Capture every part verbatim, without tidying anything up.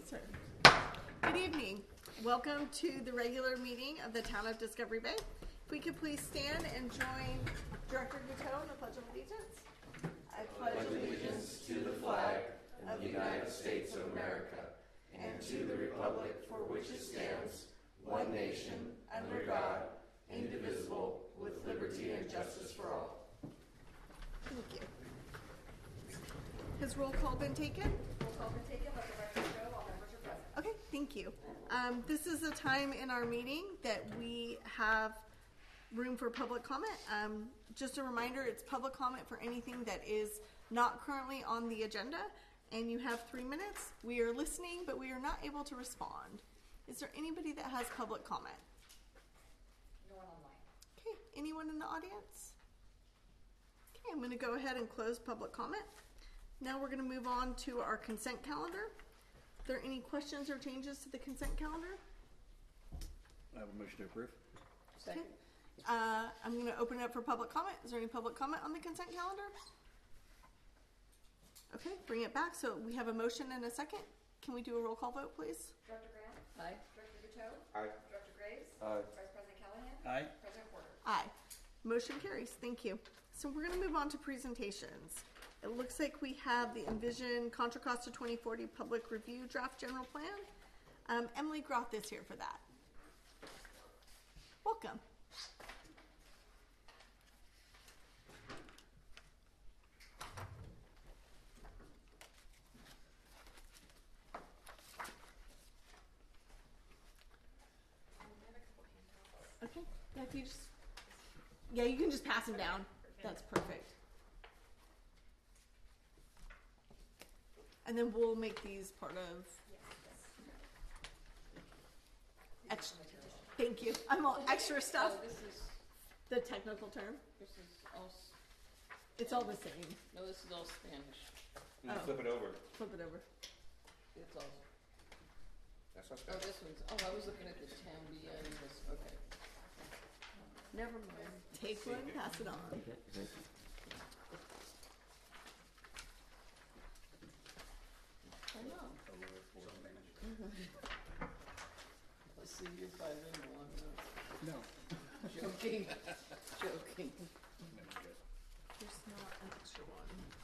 turn. Good evening. Welcome to the regular meeting of the Town of Discovery Bay. If we could please stand and join Director Guteau in the Pledge of Allegiance. I pledge allegiance to the flag of the United States of America and to the republic for which it stands, one nation, under God, indivisible, with liberty and justice for all. Thank you. Has roll call been taken? Roll call been taken. Let the record show all members are present. Okay, thank you. Um, this is a time in our meeting that we have room for public comment. Um, just a reminder, it's public comment for anything that is not currently on the agenda, and you have three minutes. We are listening, but we are not able to respond. Is there anybody that has public comment? No one online. Okay, anyone in the audience? Okay, I'm going to go ahead and close public comment. Now we're going to move on to our consent calendar. Are there any questions or changes to the consent calendar? I have a motion to approve. Second. Okay. Uh, I'm going to open it up for public comment. Is there any public comment on the consent calendar? Okay, bring it back. So we have a motion and a second. Can we do a roll call vote, please? Director Grant? Aye. Director Guteau? Aye. Director Graves? Aye. Vice President Callahan? Aye. President Porter? Aye. Motion carries. Thank you. So we're going to move on to presentations. It looks like we have the Envision Contra Costa twenty forty Public Review Draft General Plan. Um, Emily Groth is here for that. Welcome. Okay. Yeah, if you just, yeah, you can just pass them down. That's perfect. And then we'll make these part of. Extra. Thank you. I'm all extra stuff. Oh, this is, The technical term. this is all, s- It's all the same. no, this is all Spanish. You Oh. flip it over. Flip it over. It's all, That's not oh, Spanish. this one's, oh, I was looking at the town beyond this, okay. Never mind. Take one, pass it on. I know. Let's see your bilingual, I'm No. not joking, joking. There's not an extra one.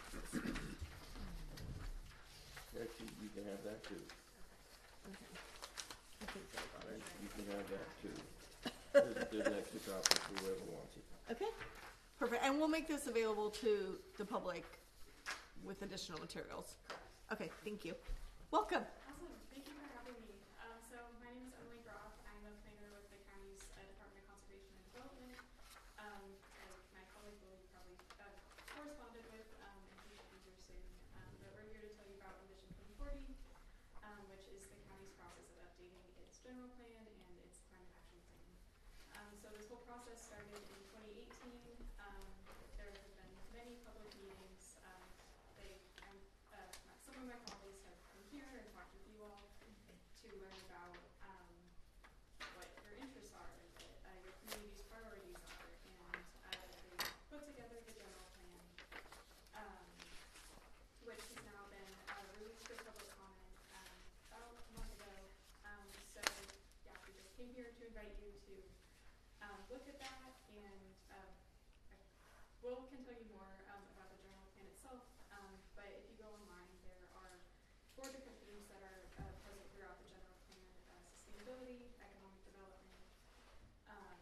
Actually, you can have that too. Okay. I think I got it. You can have that too. There's, there's an extra copy for whoever wants it. Okay. Perfect. And we'll make this available to the public with additional materials. Okay. Thank you. Welcome. Awesome. Thank you for having me. Um, so my name is Emily Groth. I'm a planner with the county's uh, Department of Conservation and Development. Um, and my colleague Will probably uh, corresponded with um, and he should be here soon. Um, but we're here to tell you about Envision twenty forty, um, which is the county's process of updating its general plan and its climate action plan. Um, so this whole process started in twenty eighteen. Um, there have been many public meetings. Um, they, and, uh, my, some of my colleagues have come here and talked with you all to learn about um, what your interests are, what uh, your community's priorities are, and uh, they put together the general plan, um, which has now been uh, released for public comment um, about a month ago. Um, so yeah, we just came here to invite you to um, look at that, and uh, Will can tell you more um, about the general plan itself. Um, but if you go online, there are four different themes that are uh, present throughout the general plan: uh, sustainability, economic development, um,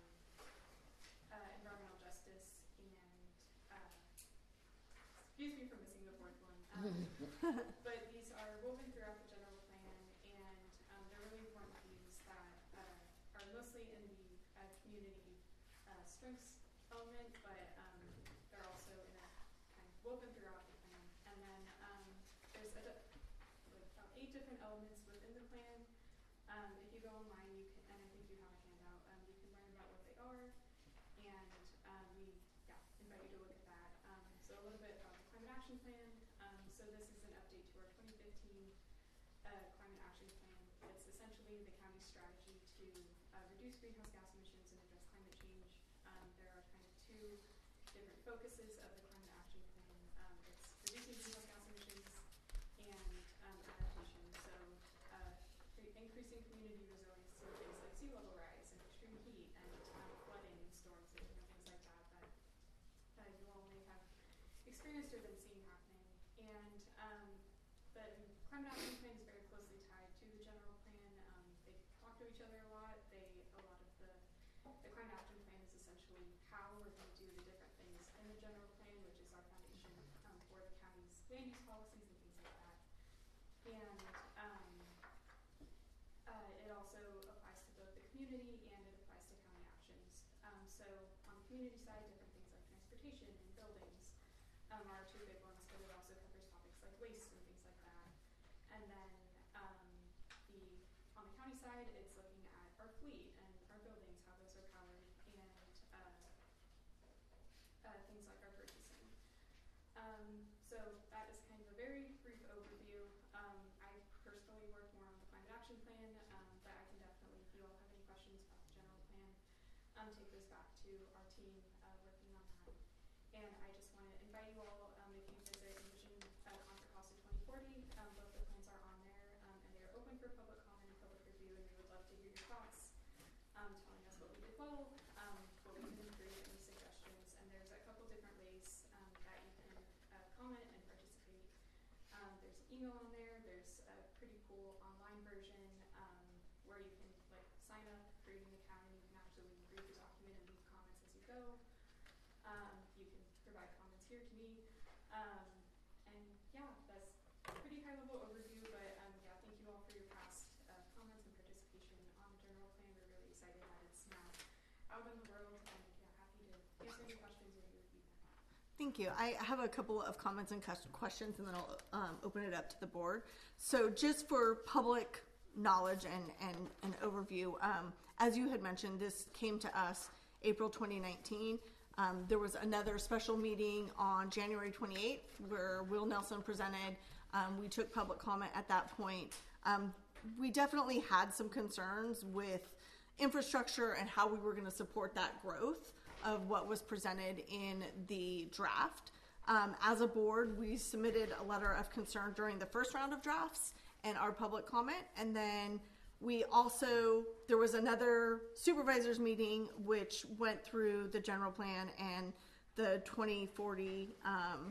uh, environmental justice, and uh, excuse me for missing the fourth one. Um, but these are woven throughout the general plan, and um, they're really important themes that uh, are mostly in the uh, community uh, strengths element, but um, they're also in a kind of woven throughout the plan. And then um, there's a, like about eight different elements within the plan. Um, if you go online, you can, and I think you have a handout, um, you can learn about what they are. And um, we yeah, invite you to look at that. Um, so a little bit about the climate action plan. Um, so this is an update to our twenty fifteen uh, climate action plan. It's essentially the county's strategy to uh, reduce greenhouse gas emissions and address climate change. Um, there are kind of two different focuses of the climate action plan. Um, it's reducing greenhouse gas emissions and um, adaptation. So uh, experienced or been seeing happening. And um, the climate action plan is very closely tied to the general plan. Um, they talk to each other a lot. They a lot of the the climate action plan is essentially how we're going to do the different things in the general plan, which is our foundation um, for the county's land use policies and things like that. And um, uh, it also applies to both the community and it applies to county actions. Um, so on the community side, different things like transportation and buildings um, are two big ones, but it also covers topics like waste and things like that. And then um, the on the county side, it's looking at our fleet and our buildings, how those are powered, and uh, uh, things like our purchasing. Um, so that is kind of a very brief overview. Um, I personally work more on the climate action plan, um, but I can definitely, if you all have any questions about the general plan, um, take those back to our team uh, working on that. And I just want to invite you all, um, if you visit Envision uh, Contra Costa twenty forty, um, both the plans are on there, um, and they're open for public comment and public review, and we would love to hear your thoughts, um, telling us what we did well, um, what we can improve, any suggestions. And there's a couple different ways um, that you can uh, comment and participate. Um, there's an email on there. There's a pretty cool online version um, where you can like sign up, create an account, and you can actually read the document and leave comments as you go. Um, you can provide comments here to me. Um, and yeah, that's a pretty high level overview, but um, yeah, thank you all for your past uh, comments and participation on the general plan. We're really excited that it's now out in the world, and yeah, happy to answer any questions or hear feedback. Thank you. I have a couple of comments and questions, and then I'll um, open it up to the board. So just for public knowledge and, and an overview, um, as you had mentioned, this came to us April twenty nineteen. Um, there was another special meeting on January twenty-eighth where Will Nelson presented. Um, we took public comment at that point. Um, we definitely had some concerns with infrastructure and how we were going to support that growth of what was presented in the draft. Um, as a board, we submitted a letter of concern during the first round of drafts and our public comment, and then we also, there was another supervisors meeting which went through the general plan and the twenty forty um,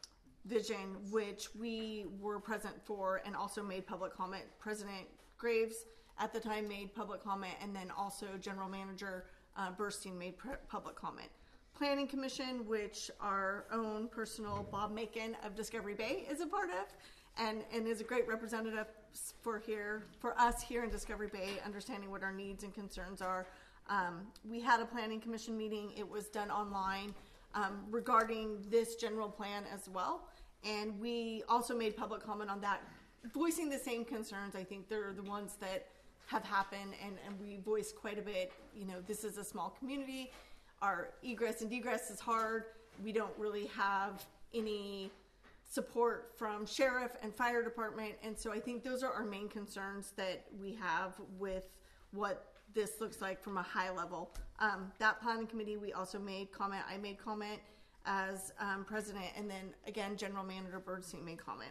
vision, which we were present for and also made public comment. President Graves at the time made public comment, and then also General Manager uh, Burstein made pr- public comment. Planning Commission, which our own personal Bob Macon of Discovery Bay is a part of, and, and is a great representative for here, for us here in Discovery Bay, understanding what our needs and concerns are. Um, we had a Planning Commission meeting. It was done online um, regarding this general plan as well. And we also made public comment on that, voicing the same concerns. I think they're the ones that have happened, and, and we voiced quite a bit. You know, this is a small community. Our egress and egress is hard. We don't really have any support from sheriff and fire department, and so I think those are our main concerns that we have with what this looks like from a high level. Um, that planning committee, we also made comment. I made comment as um, president, and then again, General Manager Birdstein made comment.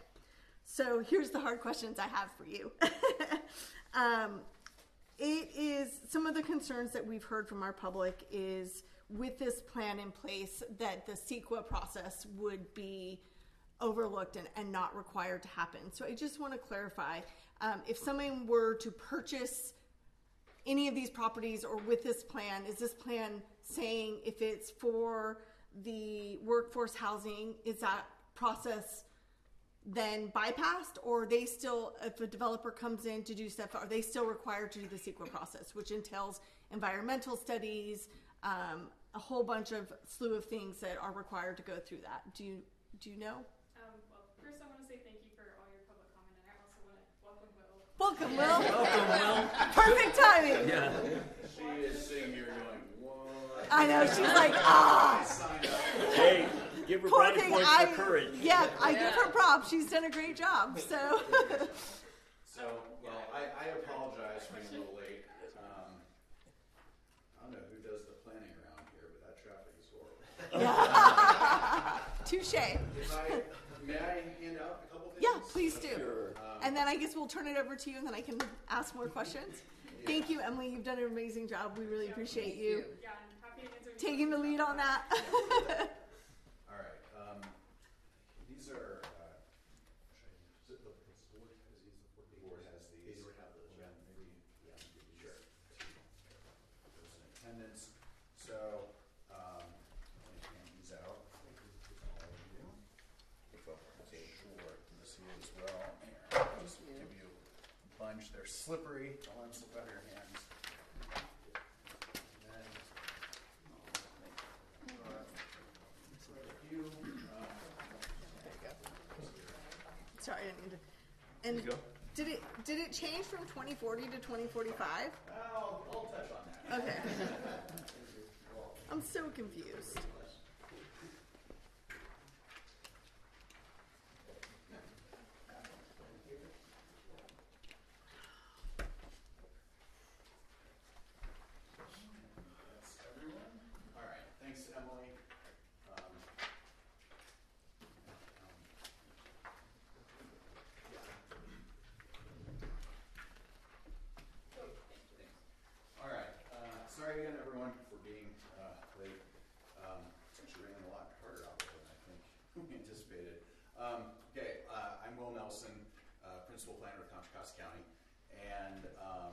So here's the hard questions I have for you. um, it is some of the concerns that we've heard from our public is with this plan in place that the CEQA process would be overlooked and, and not required to happen. So I just want to clarify, um, if someone were to purchase any of these properties or with this plan, is this plan saying if it's for the workforce housing, is that process then bypassed, or are they still, if a developer comes in to do stuff, are they still required to do the CEQA process, which entails environmental studies, um, a whole bunch of slew of things that are required to go through that? Do you do you know? Um, well, first I want to say thank you for all your public comment, and I also want to welcome Will. Welcome, Will. Welcome, Will. Perfect timing. Yeah. She is sitting here going, what? I know, she's like, ah. Hey, give her Poor brownie thing, points I, for courage. yeah, I give her props. She's done a great job. So, So, well, I, I apologize for being a little late. Um, I don't know who does the planning around here, but that traffic is horrible. yeah. Touche. If I, may I hand out a couple things? Yeah, please do. Sure. Um, And then I guess we'll turn it over to you, and then I can ask more questions. Thank you, Emily. You've done an amazing job. We really appreciate you Yeah, I'm happy to answer any taking the questions lead about on that. that. All right. Um, these are, uh, should I use- The, the board has these, the board the board has They these. already have those, Yeah, yeah. maybe, Yeah. give these to those in attendance. So, um, let me hand these out to all of you. Sure, this here as well. Here, I'll just Thank you. give you a bunch. They're slippery. Don't let them slip out of your hands. And then, uh, quite a few, uh, There you go. Sorry, I didn't mean to. And There you go. did it did it change from twenty forty to twenty forty-five? I'll, I'll touch on that. Okay. I'm so confused. That's everyone. All right, thanks, Emily. Um, um, All right, uh, sorry again, everyone, for being uh, late. Um, it's actually raining a lot harder out there than I think we anticipated. Um, okay, uh, I'm Will Nelson, uh, Principal Planner of Contra Costa County, and um,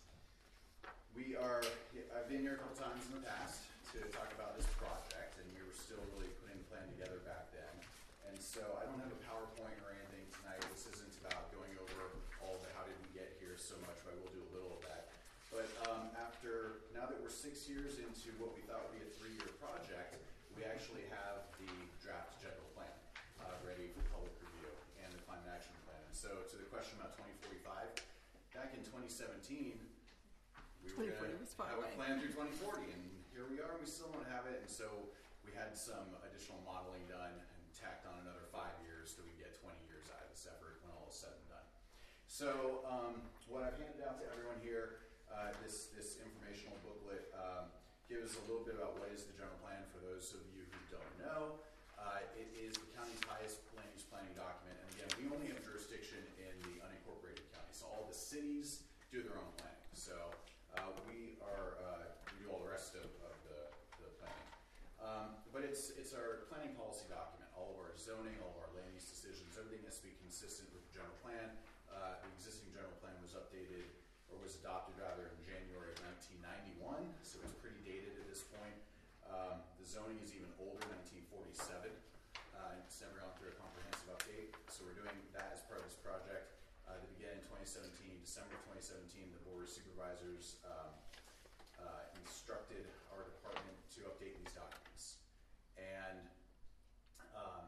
we are, I've been here a couple times in the past to talk about this project, and we were still really putting the plan together back then. And so I don't have a PowerPoint or anything tonight. This isn't about going over all the how did we get here so much, but I will do a little of that. But um, after, now that we're six years into what we thought would be a three-year project, we actually have the draft general plan uh, ready for public review and the climate action plan. And so to the question about twenty forty-five, back in twenty seventeen, we were twenty forty going was to far have away. a plan through twenty forty, and here we are, we still don't have it. And so we had some additional modeling done and tacked on another five years till we get twenty years out of this effort when all is said and done. So um, what I've handed out to everyone here, uh, this, this informational booklet, um, gives a little bit about what is the general plan for those of you who don't know. Uh, it is the county's highest land use planning document, and again, we only have jurisdiction in the unincorporated counties. So all the cities do their own planning. So uh, we are uh, we do all the rest of, of the, the planning. Um, but it's it's our planning policy document. All of our zoning, all of our land use decisions, everything has to be consistent with the general plan. Uh, the existing general plan was updated, or was adopted rather, in January of nineteen ninety-one, so it's pretty dated at this point. Um, the zoning is even older, nineteen forty-seven. Uh, it's never gone through a comprehensive update, so we're doing that as part of this project. Uh, that began in twenty seventeen, December twenty seventeen, the Board of Supervisors um, uh, instructed our department to update these documents. And um,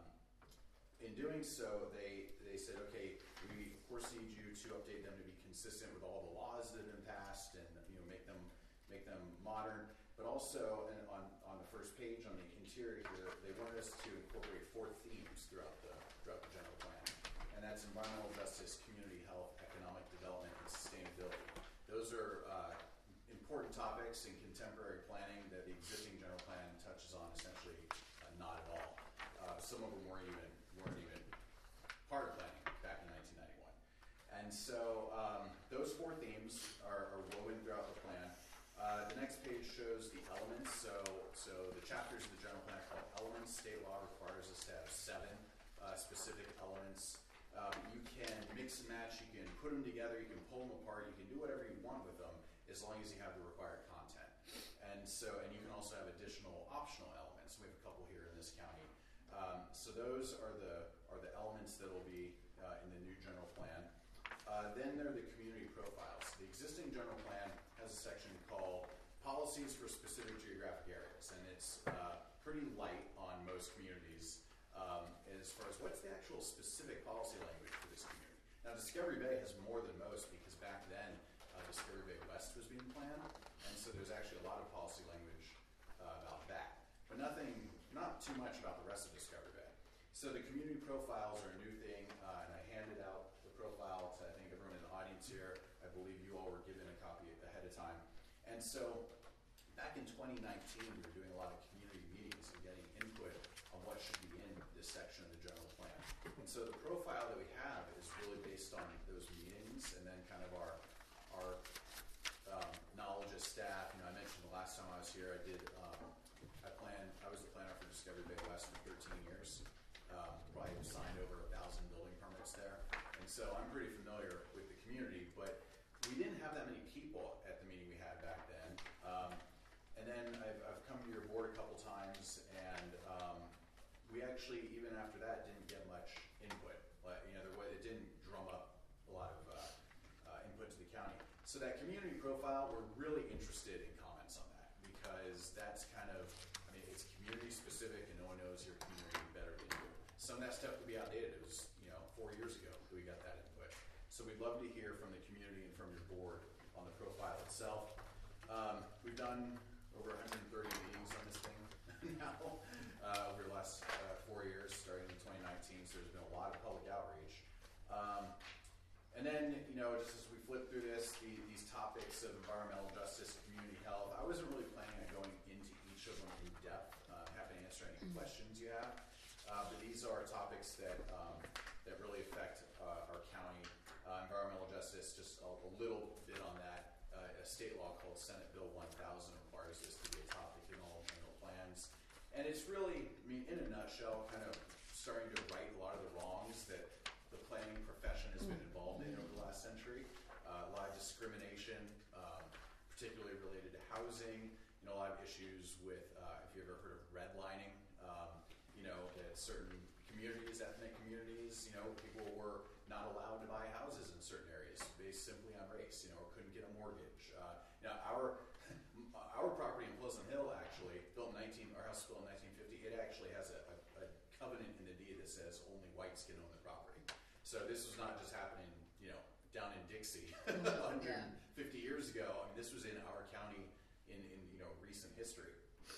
in doing so, they, they said, okay, we of course need you to update them to be consistent with all the laws that have been passed and, you know, make them make them modern. But also, and on, on the first page on the interior here, they wanted us to incorporate four themes throughout the throughout the general plan. And that's environmental justice, community health, economic development, and sustainability. Those are uh, important topics in contemporary planning that the existing general plan touches on essentially uh, not at all. Uh, some of them weren't even weren't even part of planning back in nineteen ninety-one. And so um, those four themes are, are woven throughout the plan. Uh, the next page shows the elements. So, so the chapters of the general plan are called elements. State law requires us to have seven uh, specific elements. Um, you can mix and match. You can put them together. You can pull them apart. You can do whatever you want with them as long as you have the required content. And so, and you can also have additional optional elements. We have a couple here in this county. Um, so those are the are the elements that will be uh, in the new general plan. Uh, then there are the community profiles. The existing general plan has a section called Policies for Specific Geographic Areas, and it's uh, pretty light on most communities um, as far as what's the actual specific policy language for this community. Now, Discovery Bay has more than most because back then uh, Discovery Bay West was being planned, and so there's actually a lot of policy language uh, about that, but nothing, not too much about the rest of Discovery Bay. So the community profiles are a new thing, uh, and I handed out the profile to I think everyone in the audience here. I believe you all were given a copy ahead of time. And so back in twenty nineteen, we were doing a lot of community meetings and getting input on what should be in this section of the general plan. And so the profile that we have is really based on those meetings and then kind of our our um, knowledge as staff. You know, I mentioned the last time I was here, I did, um, I planned, I was the planner for Discovery Bay West for thirteen years. Um, probably I've signed over a thousand building permits there, and so I'm pretty familiar with the community. But we didn't have that many people at the meeting we had back then. Um, and then I've, I've come to your board a couple times, and um, we actually, even after that, didn't get much input. Like, you know, there was, it didn't drum up a lot of uh, uh, input to the county. So that community profile, we're really interested in comments on that, because that's kind of, I mean, it's community specific, and no one knows your community better than you. Some of that stuff could be outdated. It was, you know, four years ago that we got that input. So we'd love to hear from the community and from your board on the profile itself. Um, we've done over one hundred thirty meetings on this thing now uh, over the last uh, four years, starting in twenty nineteen. So there's been a lot of public outreach. Um, and then, you know, just as we flip through this, the, these topics of environmental justice, community health, I wasn't really planning on going into each of them in depth. Uh, happy to answer any questions you have. Uh, but these are topics that um, that really affect uh, our county. Uh, environmental justice, just a, a little bit on that. Uh, a state law called Senate Bill one thousand requires this to be a topic in all annual plans. And it's really, I mean, in a nutshell, kind of starting to right a lot of the wrongs that the planning profession has been involved in over the last century. Uh, a lot of discrimination, um, particularly related to housing. You know, a lot of issues with, uh, if you've ever heard of redlining, um, you know, at certain communities, ethnic communities, you know, people were not allowed to buy houses in certain areas based simply on race, you know, or couldn't get a mortgage. Uh, now, our our property in Pleasant Hill, actually, built in nineteen, our house was built in nineteen fifty, it actually has a, a, a covenant in the deed that says only whites can own the property. So this was not just happening, you know, down in Dixie one hundred fifty yeah. years ago. I mean, this was in our county in, in you know, recent history.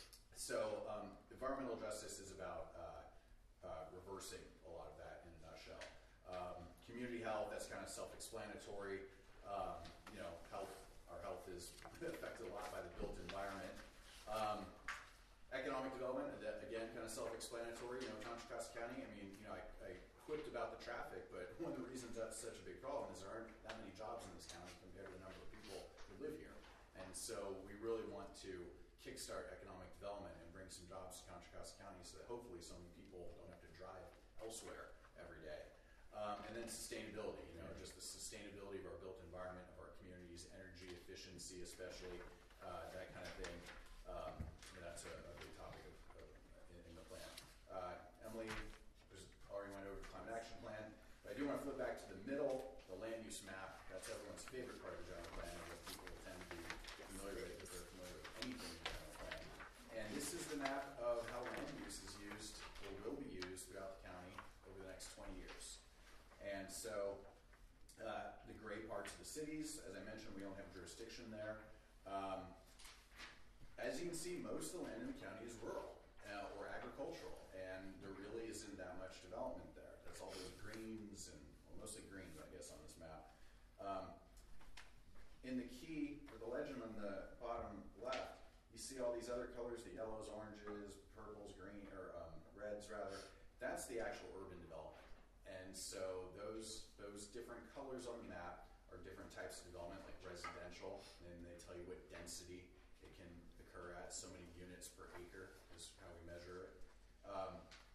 So um, environmental justice is about uh, uh, reversing a lot of that in a nutshell. Um, community health, that's kind of self-explanatory. Um, you know, health, our health is affected a lot by the built environment. Um, economic development, again, kind of self-explanatory. You know, Contra Costa County, I mean, you know, I, I quipped about the traffic, but one of the reasons that's such a big problem is there aren't that many jobs in this county compared to the number of people who live here. And so we really want to kickstart economic development and bring some jobs to Contra Costa County so that hopefully so many people don't have to drive elsewhere every day. Um, and then sustainability, you know, just the sustainability of our built environment, of our communities, energy efficiency especially, uh, that kind of thing. Um, and that's a, a big topic of, of, in, in the plan. Uh, Emily just already went over the climate action plan, but I do want to flip back to the middle, the land use map. That's everyone's favorite part of the general plan, and what people tend to be familiar with if they're familiar with anything in the general plan. And this is the map of how land use is used, or will be used throughout the county over the next twenty years. And so uh, the gray parts of the cities, as I mentioned, we don't have jurisdiction there. Um, as you can see, most of the land in the county is rural uh, or agricultural, and there really isn't that much development there. That's all those greens, and well, mostly greens, I guess, on this map. Um, in the key, or the legend on the bottom left, you see all these other colors, the yellows, oranges, purples, green, or um, reds rather. That's the actual urban development. And so those those different colors on the map are different types of development, like residential, and they tell you what density it can occur at. So many units per acre is how we measure it. Um,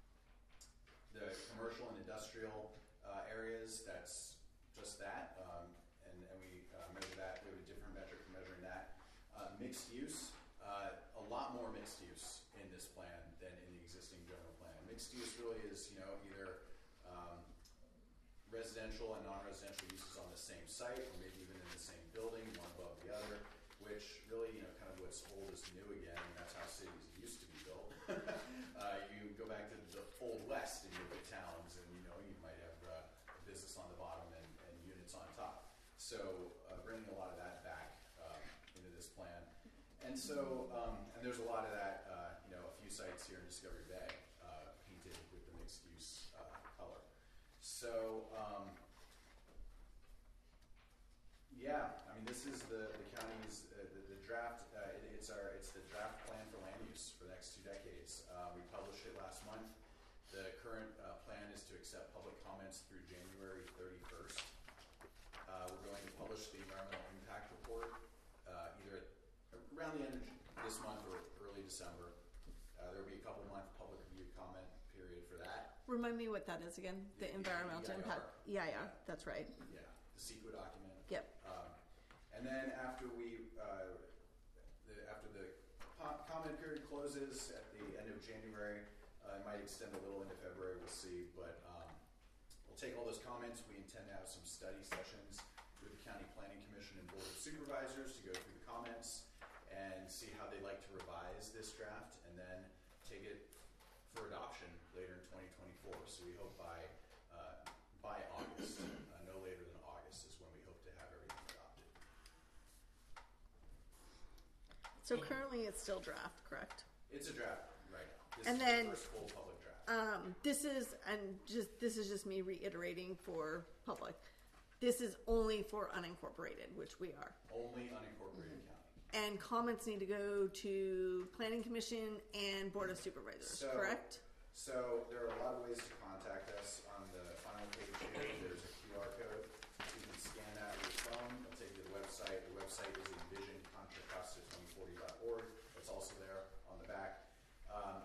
the commercial and industrial uh, areas, that's just that, um, and, and we uh, measure that. We have a different metric for measuring that. Uh, mixed use, uh, a lot more mixed use in this plan than in the existing general plan. Mixed use really is, you know, either Um, residential and non-residential uses on the same site, or maybe even in the same building, one above the other, which really, you know, kind of what's old is new again, and that's how cities used to be built. uh, you go back to the Old West and you look at towns, and you know, you might have uh, a business on the bottom and, and units on top. So uh, bringing a lot of that back um, into this plan. And so, um, and there's a lot of that, uh, you know, a few sites here in Discovery Bay uh, painted with the mixed use uh, color. So, um, yeah, I mean, this is the, the county's, uh, the, the draft, uh, it, it's our, it's the draft plan for land use for the next two decades. Uh, we published it last month. The current uh, plan is to accept public comments through January thirty-first. Uh, we're going to publish the environmental impact report uh, either at, around the end of this month or early December. Uh, there will be a couple month public review comment period for that. remind me what that is again, the The environmental E I R. impact, E I R, Yeah. that's right, Yeah, the CEQA document. yep. Um, and then after we, uh, the, after the po- comment period closes at the end of January, uh, it might extend a little into February, we'll see, but, um, we'll take all those comments. We intend to have some study sessions with the County Planning Commission and Board of Supervisors to go through the comments and see how they'd like to revise this draft, and then take it for adoption later in twenty twenty-four. So we hope by, uh, by August, uh, no later than August is when we hope to have everything adopted. So currently it's still draft, correct? It's a draft right now. This And is then- the first full public draft. Um, this is, and just, this is just me reiterating for public. This is only for unincorporated, which we are. Only unincorporated county. And comments need to go to Planning Commission and Board of Supervisors, So- correct? So there are a lot of ways to contact us. On the final page here, there's a Q R code. You can scan that with your phone. It'll take you to the website. The website is envision contra costa twenty forty dot org. It's also there on the back. Um,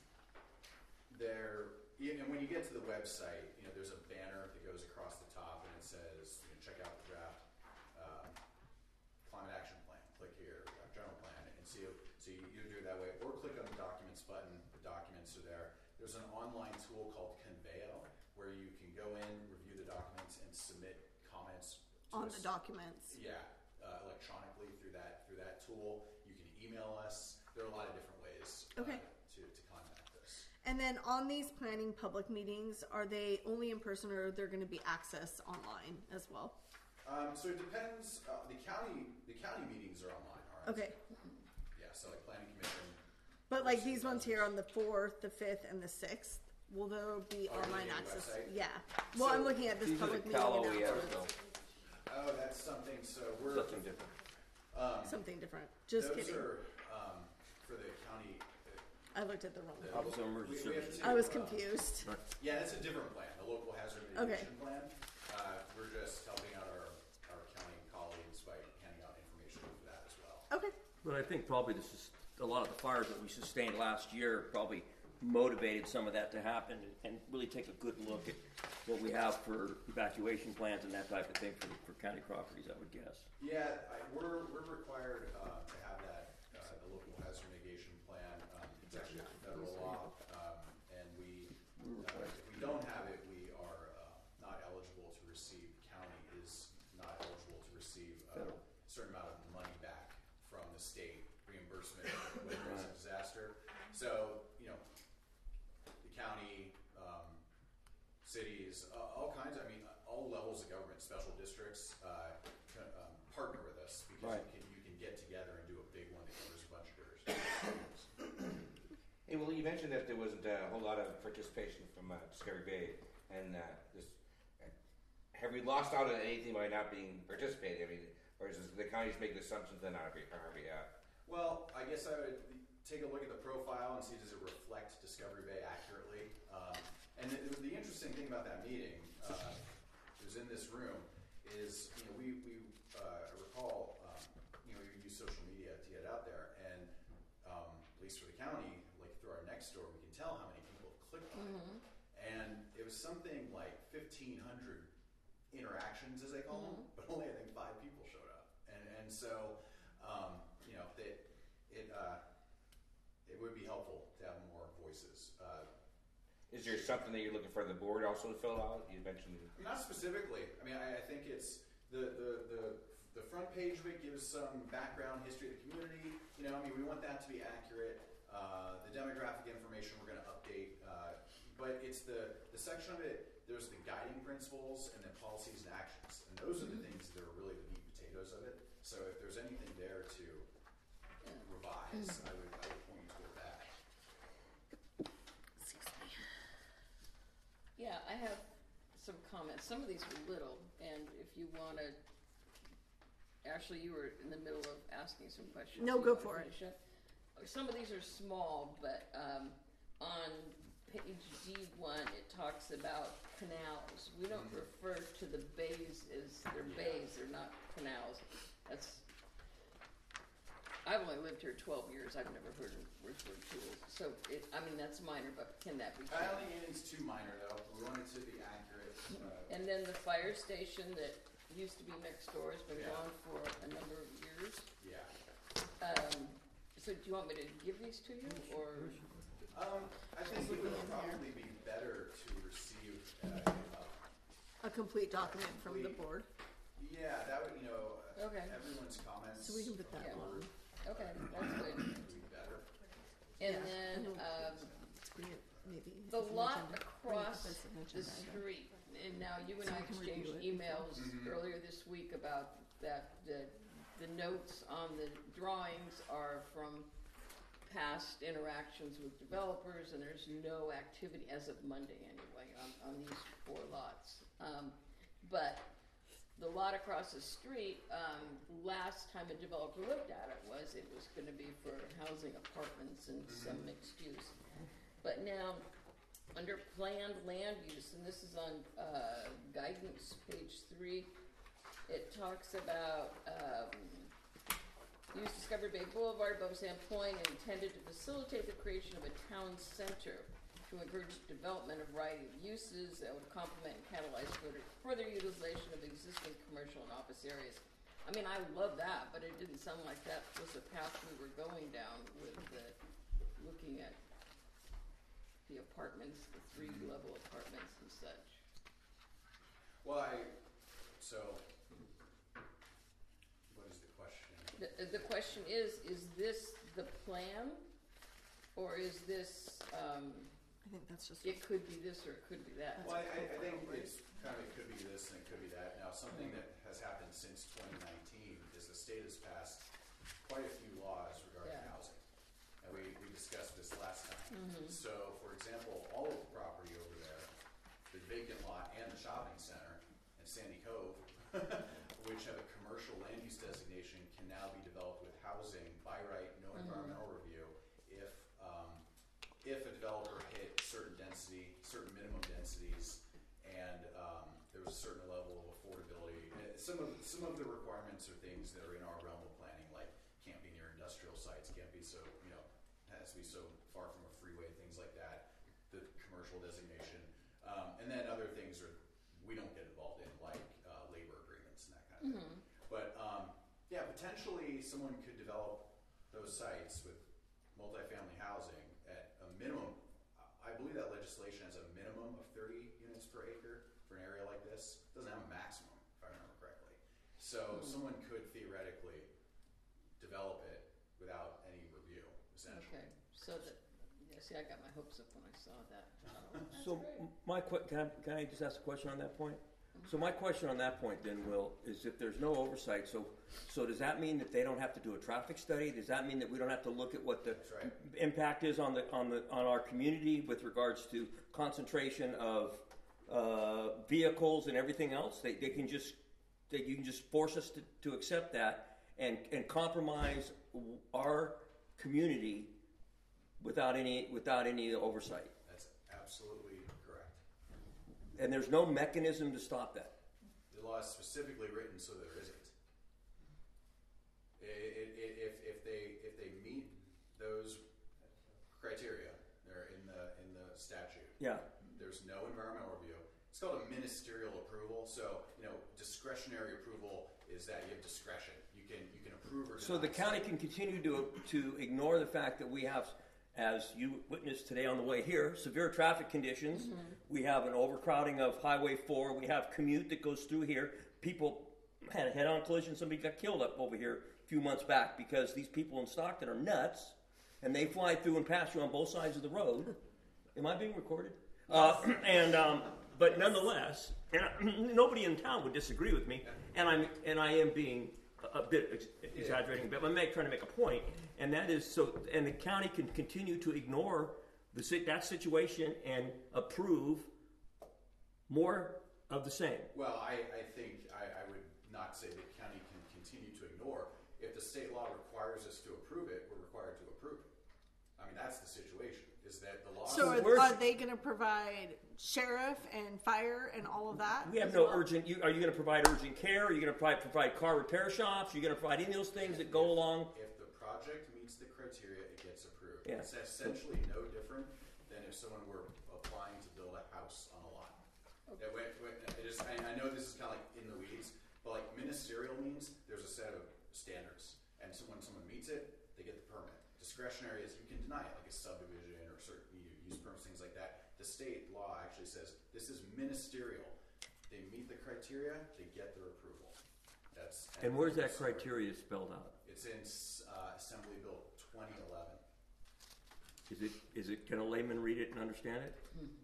there, and when you get to the website, you know, there's a banner that goes across the top, and it says, you know, check out the draft um, climate action plan. Click here, uh, general plan, and see. So you, you do it that way, or click on the documents button. The documents are there. There's an online tool called Conveo where you can go in, review the documents, and submit comments to On us. the documents. Yeah, uh, electronically through that through that tool. You can email us. There are a lot of different ways uh, Okay. to to contact us. And then on these planning public meetings, are they only in person or are there going to be access online as well? Um, so it depends. Uh, the county the county meetings are online. Aren't Okay. they? Yeah. So like planning commission. But like these ones here on the fourth, the fifth, and the sixth, will there be Oh, you're online looking at the access? website? Yeah. Well, So I'm looking at this These are the public meeting Cal O E F announcements. though, Oh, that's something. So we're something different. um, Something different. Just those kidding. are um, for the county. I looked at the wrong The, one. Office of we- Emergency we have Services. to, I was uh, confused. Yeah, it's a different plan, the local hazard Okay. mitigation plan. Uh, we're just helping out our, our county colleagues by handing out information for that as well. Okay. But I think probably this is, a lot of the fires that we sustained last year probably motivated some of that to happen and really take a good look at what we have for evacuation plans and that type of thing for, for county properties, I would guess. Yeah, I, we're, we're required uh, to have that, uh, the local hazard mitigation plan. Um, it's actually a federal law, um, and we, uh, if we don't have it, we are uh, not eligible to receive, county is not eligible to receive uh, Federal. a certain amount of money back from the state reimbursement when there's a disaster. So, you know, the county, um, cities, uh, all kinds, I mean, all levels of government, special districts, uh, can, um, partner with us because Right. you can, you can get together and do a big one that covers a bunch of jurisdictions. Hey, well, you mentioned that there wasn't a whole lot of participation from uh, Discovery Bay, and uh, this, uh, have we lost out on anything by not being participating? I mean, or is this, the county's making assumptions then on our, be- on our behalf? Well, I guess I would take a look at the profile and see does it reflect Discovery Bay accurately. Um, and the, the interesting thing about that meeting, uh, it was in this room, is you know we we uh, I recall um, you know we use social media to get out there, and um, at least for the county, like through our next door, we can tell how many people have clicked on it, and it was something like fifteen hundred interactions, as they call them, but only I think five people showed up, and and so. Um, you know, that it uh, it would be helpful to have more voices. Uh, Is there something that you're looking for the board also to fill out? You mentioned. not specifically. I mean, I, I think it's the, the the the front page of it gives some background history of the community. You know, I mean, we want that to be accurate. Uh, the demographic information we're going to update, uh, but it's the the section of it. There's the guiding principles and then policies and actions, and those are the things that are really the meat and potatoes of it. So if there's anything there to revise, I would, I would point toward that. Excuse me. Yeah, I have some comments. Some of these were little, and if you want to, actually, you were in the middle of asking some questions. No, You go wanna for it. finish up? Some of these are small, but um, on page D one, it talks about canals. We don't Mhm. refer to the bays as they're Yeah. bays; they're not canals. That's. I've only lived here twelve years, I've never heard it referred to as, so it, I mean, that's minor, but can that be I changed? don't think anything's too minor though. We want it to be accurate. Uh, And then the fire station that used to be next door has been Yeah. gone for a number of years. yeah. Um, so do you want me to give these to you, or? Um, I think it would probably be better to receive uh, A complete document from the Complete. board. yeah, that would, you know, uh, Okay. everyone's comments. So we can put that Yeah. on. Okay, that's good. Would be better. And Yeah. then, um, It's great, maybe. the as an lot agenda- bring it across up as an the agenda item. street, and now you and So I we can review exchanged it before. emails Mhm. earlier this week about that, the, the notes on the drawings are from past interactions with developers, and there's no activity, as of Monday anyway, on, on these four lots. Um, but the lot across the street, um, last time a developer looked at it was, it was gonna be for housing apartments and some mixed use. But now, under planned land use, and this is on, uh, guidance, page three, it talks about, um, use Discovery Bay Boulevard above Sandpoint and intended to facilitate the creation of a town center to encourage development of a variety of uses that would complement and catalyze further, further utilization of existing commercial and office areas. I mean, I love that, but it didn't sound like that was the path we were going down with the, looking at the apartments, the three-level apartments and such. Well, I, so, what is the question? The, the question is, is this the plan? Or is this, um, I think that's just. it could be this or it could be that? Well, I, I I think it's kind of, it could be this and it could be that. Now, something that has happened since twenty nineteen is the state has passed quite a few laws regarding Yeah. housing. And we, we discussed this last time. Mhm. So, for example, all of the property over there, the vacant lot and the shopping center and Sandy Cove, which have a commercial land use designation, can now be developed with housing by right, no Mhm. environmental review, if, um, if a developer hit certain density, certain minimum densities, and, um, there was a certain level of affordability. Uh, Some of, some of the requirements are things that are in our realm of planning, like can't be near industrial sites, can't be so, you know, has to be so far from a freeway, things like that, the commercial designation. Um, and then other things are, we don't get involved in, like, uh, labor agreements and that kind of thing. Mhm. But, um, yeah, potentially someone could develop those sites with multifamily housing at a minimum. I believe that legislation has a minimum of thirty units per acre for an area like this. It doesn't have a maximum, if I remember correctly. So Hmm. someone could theoretically develop it without any review, essentially. Okay, so that, yeah, see, I got my hopes up when I saw that. That's So great. m- my que- can I, can I just ask a question on that point? So my question on that point then, Will, is if there's no oversight, so, so does that mean that they don't have to do a traffic study? Does that mean that we don't have to look at what the That's right. impact is on the, on the, on our community with regards to concentration of, uh, vehicles and everything else? They, they can just, they, you can just force us to, to accept that and, and compromise w- our community without any, without any oversight. That's absolutely correct. And there's no mechanism to stop that. The law is specifically written so there isn't. I- I- I- if, if they, if they meet those criteria, they're in the, in the statute. Yeah. There's no environmental review. It's called a ministerial approval. So, you know, discretionary approval is that you have discretion. You can, you can approve or deny. So the county can continue to, to ignore the fact that we have, as you witnessed today on the way here, severe traffic conditions. We have an overcrowding of Highway four. We have commute that goes through here. People had a head-on collision. Somebody got killed up over here a few months back because these people in Stockton are nuts, and they fly through and pass you on both sides of the road. Am I being recorded? Uh, and um, but nonetheless, and I, nobody in town would disagree with me, and I'm and I am being a, a bit ex- exaggerating, but I'm make, trying to make a point, and that is so. And the county can continue to ignore the si- that situation and approve more of the same. Well, I, I think I, I would not say the county can continue to ignore. If the state law requires us to approve it, we're required to approve it. I mean, that's the situation, is that the law. So are, Where's- are they going to provide sheriff and fire and all of that? We have as no well? urgent. You, are you going to provide urgent care? Are you going to provide, provide car repair shops? Are you going to provide any of those things that go along? If the project meets the criteria, it gets approved. Yeah. It's essentially no different than if someone were applying to build a house on a lot. Okay. That way- way- it is- I, I know this is kind of like in the weeds, but like ministerial means there's a set of standards, and so when someone meets it, they get the permit. Discretionary is you can deny it, like a subdivision or certain use permits, things like that. The state law actually says this is ministerial. They meet the criteria, they get their approval. That's And where's that criteria spelled out? It's in uh, Assembly Bill twenty eleven. Is it, is it, can a layman read it and understand it?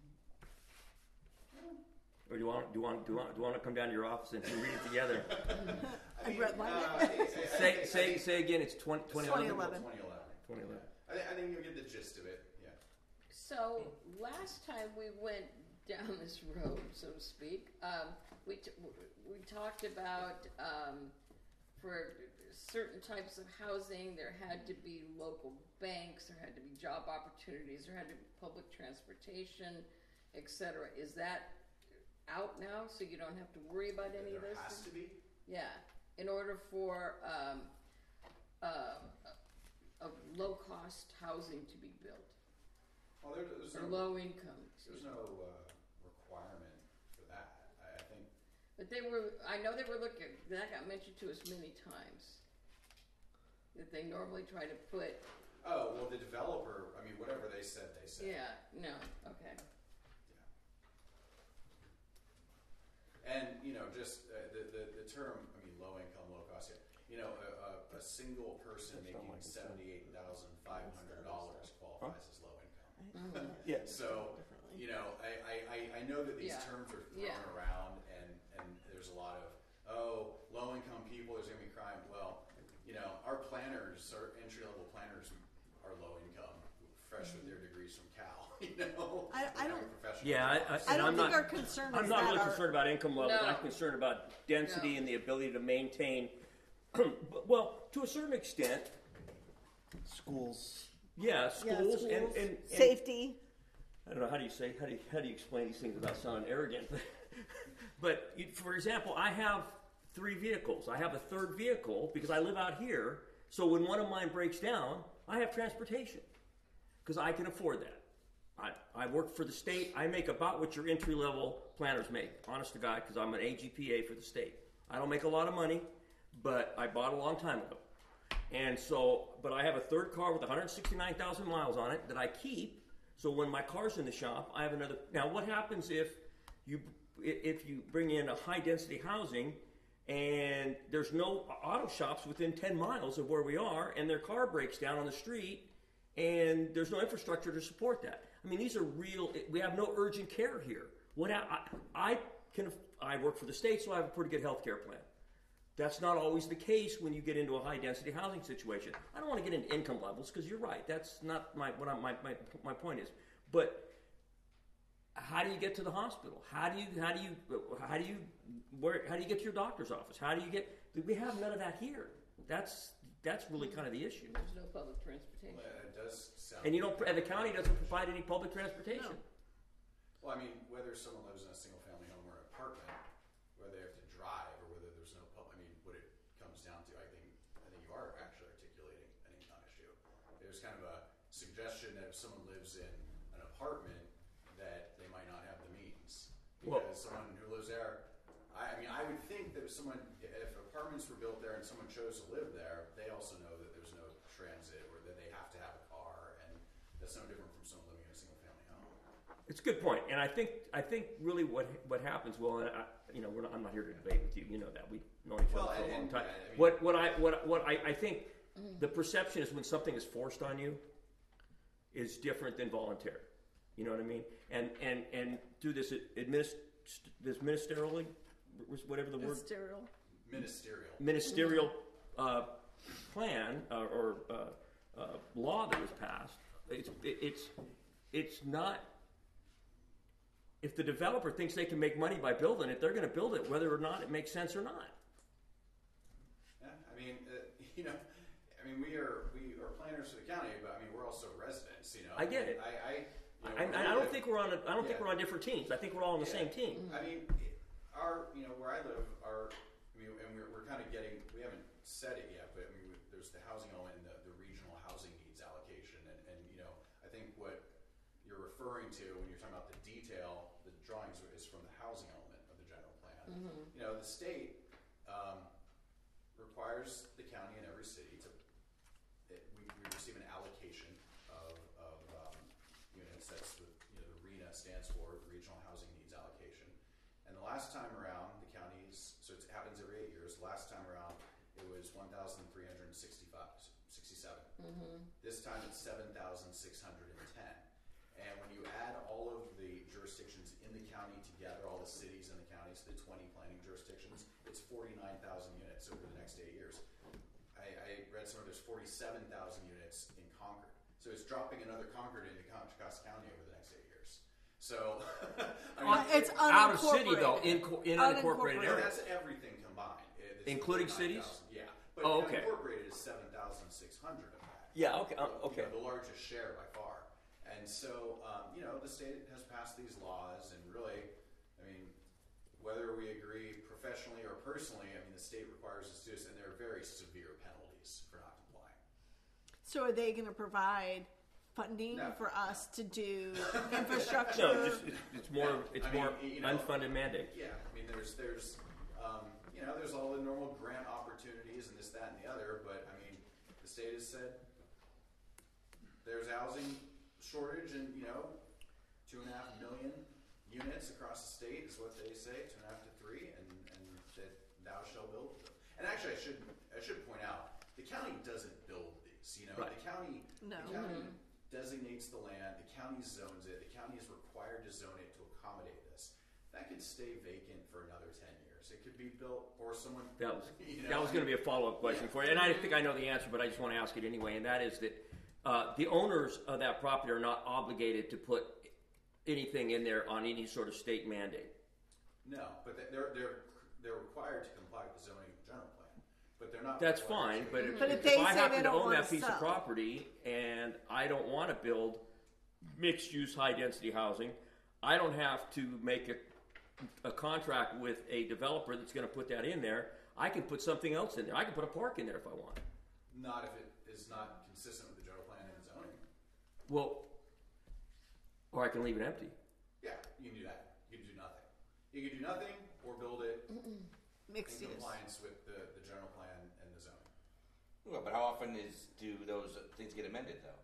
Or do you want, do you want, do you want, do you want to come down to your office and read it together? I mean, read mine. uh, I think- I Say, think- say, say again, it's twenty, twenty twenty eleven? eleven. twenty eleven. Twenty eleven. I, thi- I think you'll get the gist of it. Yeah. So last time we went down this road, so to speak, um, we t- we talked about um, for certain types of housing there had to be local banks, there had to be job opportunities, there had to be public transportation, et cetera. Is that out now, so you don't have to worry about any of There those? has to be. Yeah, in order for um, uh, a low-cost housing to be built, Well, there, there's or no, low income. there's no uh, requirement for that. I, I think. But they were, I know they were looking, that got mentioned to us many times. That they normally try to put, Oh well, the developer. I mean, whatever they said, they said. yeah, no, okay. And you know, just uh, the, the the term. I mean, low income, low cost. You know, a, a, a single person That's not making like it's seventy eight thousand five hundred dollars qualifies as low income. Mhm. Yeah. So you know, I, I, I- I know that these Yeah. terms are thrown Yeah. around, and and there's a lot of oh, low income people. There's gonna be crime. Well, you know, our planners, our entry level planners, are low income, fresh with their degrees from Cal. You know, I- I don't- Professional Yeah, I- jobs. I- I don't I'm think not- our concern is I'm not that really our, concerned about income levels. No. I'm concerned about density No. and the ability to maintain. Well, to a certain extent, Schools. yeah, yeah, schools, and, schools, and, and safety. I don't know how do you say how do you, how do you explain these things without sounding arrogant. But you, for example, I have three vehicles. I have a third vehicle because I live out here. So when one of mine breaks down, I have transportation because I can afford that. I, I work for the state. I make about what your entry level planners make, honest to God, because I'm an A G P A for the state. I don't make a lot of money, but I bought a long time ago. And so, but I have a third car with one hundred sixty-nine thousand miles on it that I keep. So when my car's in the shop, I have another. Now, what happens if you if you bring in a high density housing and there's no auto shops within ten miles of where we are, and their car breaks down on the street, and there's no infrastructure to support that? I mean, these are real. We have no urgent care here. What I, I can I work for the state, so I have a pretty good health care plan. That's not always the case when you get into a high density housing situation. I don't want to get into income levels because you're right. That's not my what I'm, my, my my point is. But how do you get to the hospital? How do you how do you how do you where how do you get to your doctor's office? How do you get? We have none of that here. That's that's really kind of the issue. There's no public transportation. Well, it does sound. And you don't. And the county doesn't provide any public transportation. Well, I mean, whether someone lives in a single family home or an apartment, whether they have to drive or whether there's no public, I mean, what it comes down to, I think, I think you are actually articulating an income issue. There's kind of a suggestion that if someone lives in an apartment, that they might not have the means. Well- Because someone who lives there, I, I mean, I would think that if someone, if apartments were built there and someone chose to live there, they also know that there's no transit or that they have to have a car, and that's no different from someone living in a single family home. It's a good point, and I think I think really what what happens. Well, and I, you know, we're not, I'm not here to debate with you. You know that we've known each Well, other for a and- long time. and, I mean- what what I what what I, I think the perception is when something is forced on you is different than voluntary. You know what I mean? And and and through this administ this ministerially, whatever the word Sterile. Ministerial. ministerial uh, plan uh, or uh, uh, law that was passed, it's it, it's it's not. If the developer thinks they can make money by building it, they're going to build it, whether or not it makes sense or not. Yeah, I mean, uh, you know, I mean, we are we are planners for the county, but I mean, we're also residents. You know, I get mean, it. I, I, you know, I, I, I don't think we're on. A, I don't think Yeah. we're on different teams. I think we're all on the Yeah. same team. I mean, our, you know, where I live, our, I mean, and we're, we're kind of getting, we haven't said it yet, but I mean, there's the housing element and the, the I think what you're referring to when you're talking about the detail, the drawings is from the housing element of the general plan. Mhm. You know, the state um, requires the county and every city to, it, we, we receive an allocation of, of um, units. That's what, you know, the RHNA stands for, Regional Housing Needs Allocation. And the last time around, the counties, so it happens every eight years, last time around it was one thousand three hundred sixty-five, sixty-seven. Mhm. This time it's seven thousand six hundred ten. And when you add all of the jurisdictions in the county together, all the cities in the counties, the twenty planning jurisdictions, it's forty-nine thousand units over the next eight years. I, I read somewhere there's forty-seven thousand units in Concord. So it's dropping another Concord into Contra Costa County over the next eight years. So, I mean, Well, it's Out of city though, unincorporated. in, co- in Unincorporated. unincorporated no, areas. that's everything combined. It- it's Including forty-nine cities? thousand, Yeah. But Oh, okay. unincorporated is seven thousand six hundred of that. Yeah, okay, um, You okay. know, the largest share by far. And so, um, you know, the state has passed these laws, and really, I mean, whether we agree professionally or personally, I mean, the state requires us to do this, and there are very severe penalties for not complying. So are they going to provide funding No. for us to do infrastructure? No, just, it's, it's more, it's I mean, more you know, unfunded mandate. Yeah, I mean, there's, there's, um, you know, there's all the normal grant opportunities and this, that, and the other, but I mean, the state has said there's housing shortage and, you know, two and a half million units across the state is what they say, two and a half to three, and, and that thou shall build them. And actually, I should, I should point out, the county doesn't build these, you know, Right. the county, No. the county designates the land, the county zones it, the county is required to zone it to accommodate this. That could stay vacant for another ten years. It could be built, or someone. That was, you know, that was going to be a follow-up question Yeah. for you, and I think I know the answer, but I just want to ask it anyway, and that is that uh, the owners of that property are not obligated to put anything in there on any sort of state mandate. No, but they- they're they're they're required to comply with the zoning general plan, but they're not. That's required fine, to- but if, But if if they I say happen they to don't own wanna that piece sell. of property and I don't want to build mixed-use, high-density housing, I don't have to make a, a contract with a developer that's going to put that in there. I can put something else in there. I can put a park in there if I want. Not if it is not consistent with the general plan and zoning. Well, or I can leave it empty. Yeah, you can do that. You can do nothing. You can do nothing or build it Mixed in use. compliance with the, the general plan and the zoning. Well, but how often is do those uh, things get amended though?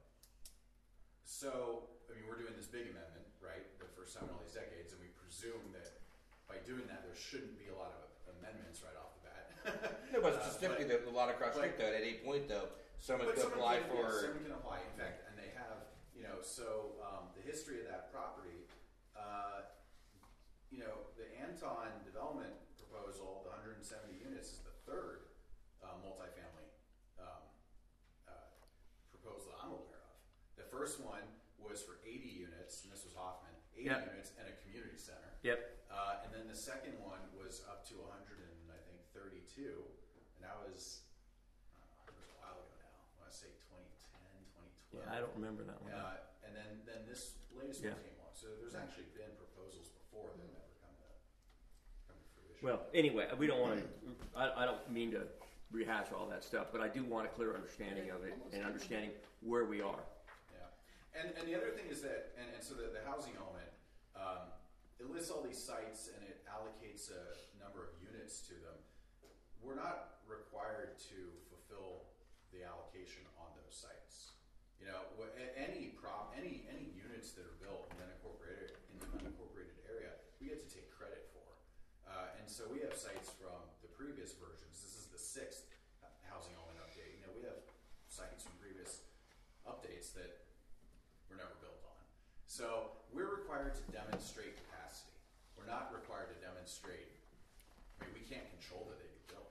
So, I mean, we're doing this big amendment, right, the first time in all these decades, and we presume that by doing that, there shouldn't be a lot of amendments right off the bat. No, but Uh, specifically, but- the, a lot across but- street though. At any point though, someone But could someone apply can, for. yes, someone can apply. In fact, and they have, you know, so um, the history of that property, uh, you know, the Anton development proposal, the one hundred seventy units, is the third uh, multifamily um, uh, proposal that I'm aware of. The first one was for eighty units, and this was Hoffman, eighty Yep. units and a community center. Yep. Uh, and then the second one was up to one hundred and I think thirty-two, and that was, I don't know, it was a while ago now. I want to say twenty ten, twenty twelve. Yeah, I don't remember that one. Uh, and then, then this latest Yeah. one came along. So there's actually been proposals before that never come to come to fruition. Well, anyway, we don't want to. I, I don't mean to rehash all that stuff, but I do want a clear understanding of it and understanding where we are. Yeah, and and the other thing is that, and, and so the, the housing element, um, it lists all these sites and it allocates a number of units to them. We're not required to fulfill the allocation on those sites. You know, wh- a- any prop, any any units that are built in the unincorporated in the unincorporated area, we get to take credit for. Uh, and so we have sites from the previous versions. This is the sixth housing element update. You know, we have sites from previous updates that were never built on. So we're required to demonstrate capacity. We're not required to demonstrate. I mean, we can't control that they be built.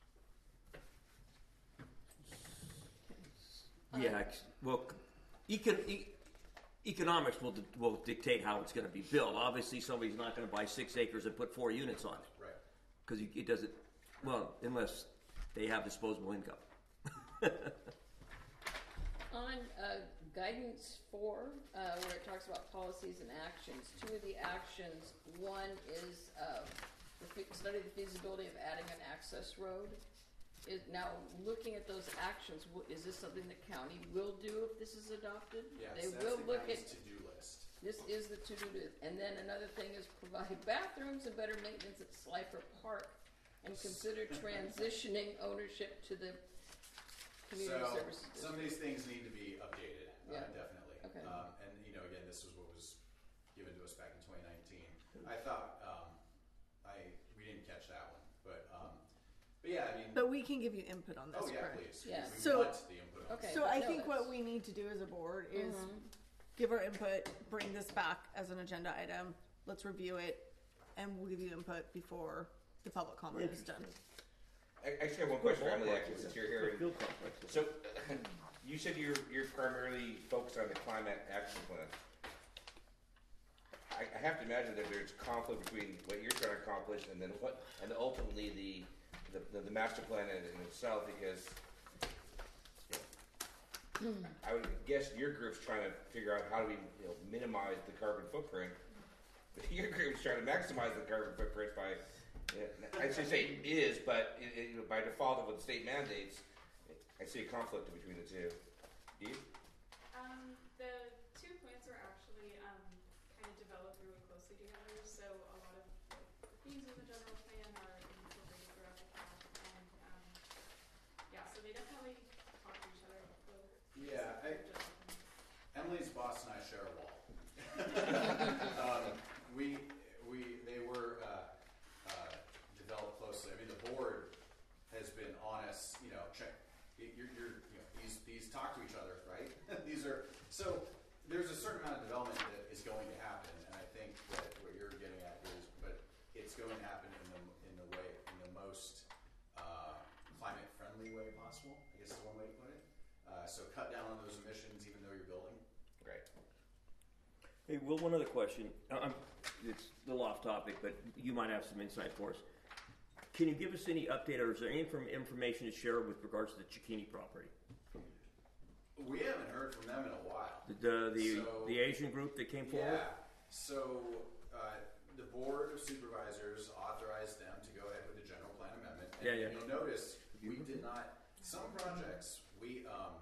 Yeah, ex- well, econ- e- economics will, di- will dictate how it's going to be built. Obviously, somebody's not going to buy six acres and put four units on it Right. because it doesn't. Well, unless they have disposable income. On uh, guidance four, uh, where it talks about policies and actions, two of the actions, one is uh, the fe- study the feasibility of adding an access road. is now looking at those actions, w- is this something the county will do if this is adopted? Yes, They that's will the look at, county's to-do list. this is the to-do list. And then another thing is provide bathrooms and better maintenance at Slifer Park and consider transitioning ownership to the community So, services some of district. these things need to be updated, uh, Yeah. definitely. Okay. Um, and, you know, again, this was what was given to us back in twenty nineteen. I thought, um, I, we didn't catch that one, but, um, but yeah, I mean, But we can give you input on this, oh, yeah, correct? please. Yeah. We So- want the input on Okay. this. So I No, think what that's- we need to do as a board is Mhm. give our input, bring this back as an agenda item, let's review it, and we'll give you input before the public comment is done. I I actually have one question for Emily, actually, since you're here. Field complex. So, you said you're, you're primarily focused on the climate action plan. I, I have to imagine that there's conflict between what you're trying to accomplish and then what, and ultimately the, the, the, the master plan in, in itself, because you know, I would guess your group's trying to figure out how do we, you know, minimize the carbon footprint. But your group's trying to maximize the carbon footprint by, uh, I should say is, but it, it, you know, by default of what the state mandates, I see a conflict between the two. Do you? Um, the two plans are actually um, kind of developed really closely together, so a lot of the themes in the general plan are incorporated throughout the plan, and um, yeah, so they definitely talk to each other. Both Yeah, I- the general plan. Emily's boss and I share a wall. um, we, we, they were uh, uh, developed closely. I mean, the board has been on us. You know, check. You're, you're, you know, these, these talk to each other, right? These are so. There's a certain amount of development that is going to happen, and I think that what you're getting at is, but it's going to happen in the in the way in the most uh, climate friendly way possible. I guess is one way to put it. Uh, so cut down on those emissions, even though you're building. Right. Hey, Will, one other question. Uh, I'm, it's a little off topic, but you might have some insight for us. Can you give us any update, or is there any inform- information to share with regards to the Chikini property? We haven't heard from them in a while. The the, So- the Asian group that came forward? Yeah. So uh, the board of supervisors authorized them to go ahead with the general plan amendment. And Yeah, yeah. you'll notice we did not. Some projects we um,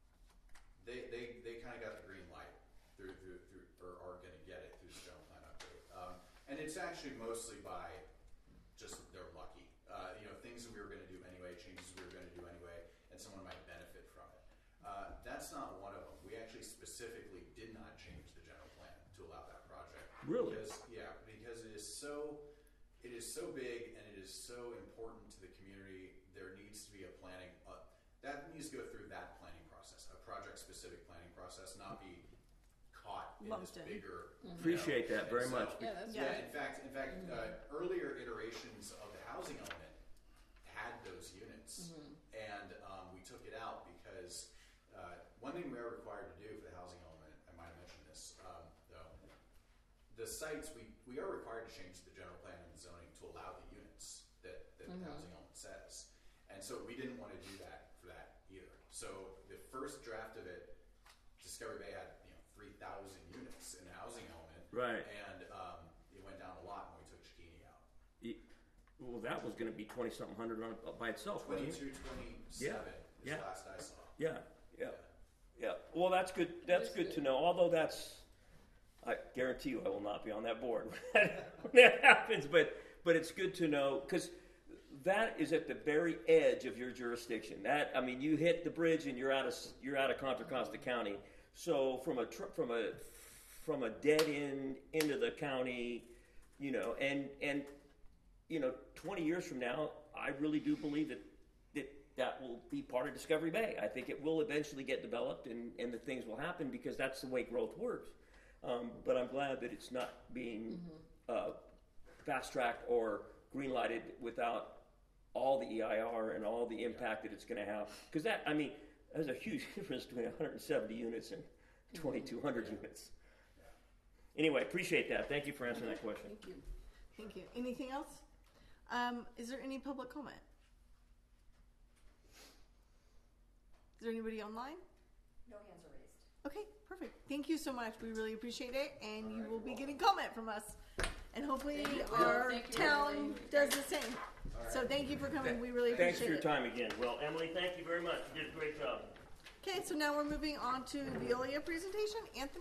they they they kind of got the green light through through, through or are going to get it through the general plan update. Um, and it's actually mostly by just they're lucky. Uh, you know, things that we were going to do anyway, changes we were going to do anyway, and someone might benefit from it. Uh, that's not one of them. We actually specifically did not change the general plan to allow that project. Really? Because, yeah, because it is so, it is so big and it is so important to the community. There needs to be a planning. Uh, that needs to go through that planning process, a project-specific planning process, not be caught in Lumped this in. bigger. you know, Appreciate that and very so- much. Yeah, that's yeah, right. in fact, in fact, uh, earlier iterations of the housing element had those units, and um, we took it out because uh, one thing we are required to do for the housing element, I might have mentioned this, um, though, the sites we, we are required to change the general plan and zoning to allow the units that, that the housing element says, and so we didn't want to do that for that either. So the first draft of it, Discovery Bay had you know three thousand units in the housing element. Right. And um, it went down a lot when we took Chikini out. It- well, that was going to be twenty-something hundred on, by itself, wasn't it? twenty-two, twenty-seven is Yeah. the last I saw. Yeah, yeah, yeah. Well, that's good. That's That's good to good. know. Although that's, I guarantee you, I will not be on that board when that happens. But but it's good to know because that is at the very edge of your jurisdiction. That I mean, you hit the bridge and you're out of you're out of Contra Costa County. So from a tr- from a from a dead end into the county, you know, and and you know, twenty years from now, I really do believe that that that will be part of Discovery Bay. I think it will eventually get developed, and and the things will happen because that's the way growth works. Um, but I'm glad that it's not being uh, fast tracked or green lighted without all the E I R and all the impact that it's going to have. Because that, I mean, there's a huge difference between one hundred seventy units and twenty-two hundred units. Anyway, appreciate that. Thank you for answering that question. Thank you. Thank you. Anything else? Um, is there any public comment? Is there anybody online? No hands are raised. Okay, perfect. Thank you so much. We really appreciate it, and you will be getting comment from us. and hopefully Thank you. our Thank you, town Emily. does the same. So thank you for coming. We really Thanks for appreciate your it. time again. Well, Emily, thank you very much. You did a great job. Okay, so now we're moving on to Veolia presentation. Anthony?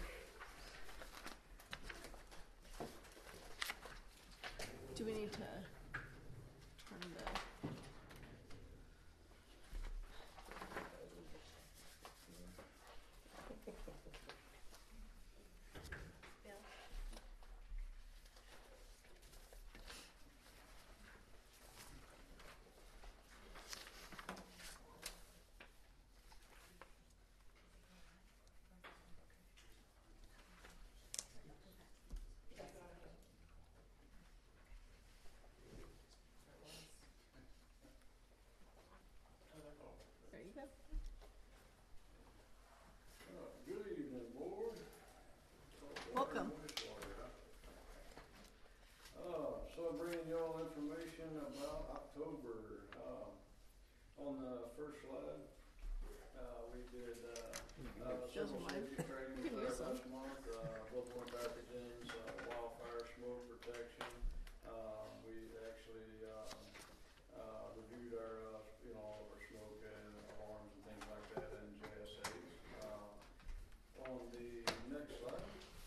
Do we need to turn the... There you go. Good evening, board. Welcome. Uh, so I'm bringing you all information about October. Uh, on the first slide, uh, we did, uh, uh, Those several are mine. safety training You can use them. last month, uh, bloodborne pathogens, uh, wildfire, smoke protection. Uh, we actually, uh, uh, reviewed our, uh, you know, all of our smoke and alarms and things like that and J S As. Uh, on the next slide,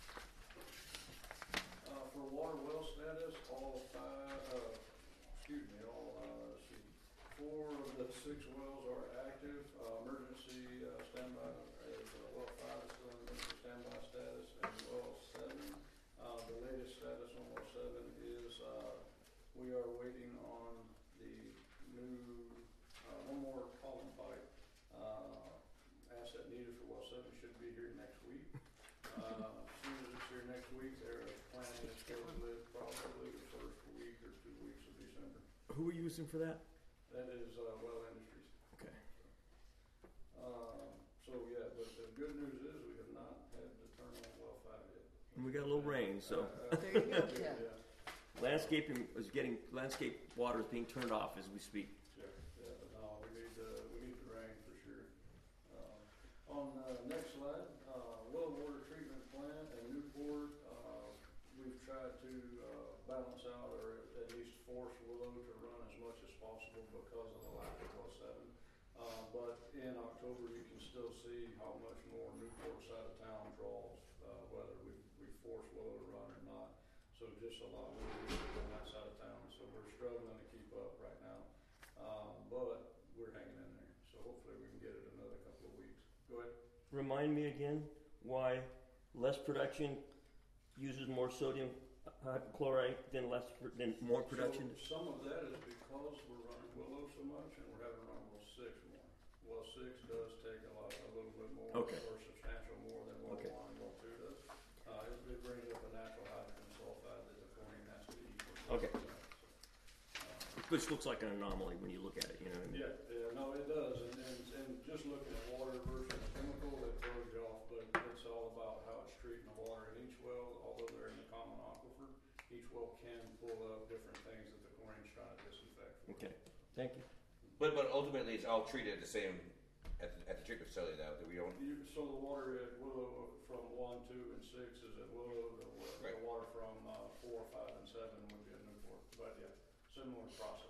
uh, for water well status, all five, uh, excuse me, all, uh, let's see, four of the six wells are active. Uh, emergency, uh, standby, is, uh, well five is still in emergency standby status, and well seven, uh, the latest status on well seven is, uh, we are waiting on the new, uh, one more column pipe, uh, asset needed for well seven should be here next week. Uh, as soon as it's here next week, they're planning to schedule it probably the first week or two weeks of December. Who are you using for that? That is, uh, Well Industries. Okay. Um, so yeah, but the good news is we have not had to turn on well five yet. And we got a little rain, so Uh, uh, There you go. yeah, Yeah. yeah. landscaping is getting, landscape water is being turned off as we speak. Sure, yeah, but no, we need the, we need the rain for sure. Uh, on the next slide, uh, well water treatment plant in Newport, uh, we've tried to, uh, balance out or at least force Willow to run as much as possible because of the lack of well seven. Uh, but in October, you can still see how much more Newport side of town draws, uh, whether we, we force Willow to run or not. So just a lot more usage on that side of town, so we're struggling to keep up right now. Um, but we're hanging in there, so hopefully we can get it another couple of weeks. Go ahead. Remind me again why less production uses more sodium hypochlorite than less, pr- than more production? So some of that is because we're running Willow so much and we're having to run well six more. Well six does take a lot, a little bit more Okay. or substantial more than well Okay. one and well two does. Uh, it, it brings up a natural hydrogen sulfide that the chlorine has to eat. Okay. So, uh, Which looks like an anomaly when you look at it, you know what I mean? Yeah, yeah, no, it does, and, and, and just looking at water versus chemical, it throws you off, but it's all about how it's treating the water in each well, although they're in the common aquifer, each well can pull up different things that the chlorine's trying to disinfect. for. Okay, thank you. But but ultimately, it's all treated the same at the, at the treatment facility, though. That we don't. You, so the water at Willow from one, two, and six is at Willow, the, wa- Right. the water from, uh, four, five, and seven would be at Newport, but yeah, similar process.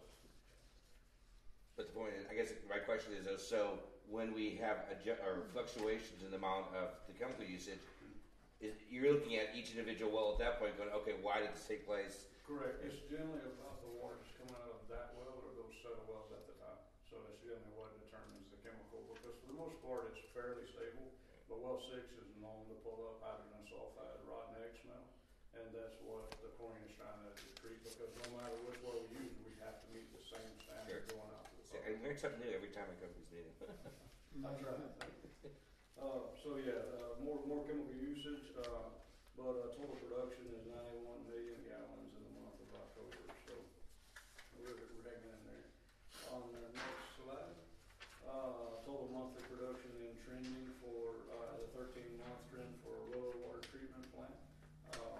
But the point is, I guess my question is, though, so when we have adju- or fluctuations in the amount of the chemical usage, is, you're looking at each individual well at that point, going, okay, why did this take place? Correct. It's generally about the water that's coming out of that well or those set of wells at the time. So that's generally what determines the chemical, because for the most part, it's fairly stable. But well six is known to pull up hydrogen sulfide, rotten egg smell, and that's what the chlorine is trying to treat, because no matter which well we use, we have to meet the same standard Sure. going out to the See, public. I learn something new every time I come to this meeting. That's right. Uh, so yeah, uh, more, more chemical usage, uh, but, uh, total production is ninety-one million gallons in the month of October, so we're, we're hanging in there. On the next slide, uh, total monthly production and trending for, uh, the thirteen month trend for Willow Water Treatment Plant. Uh,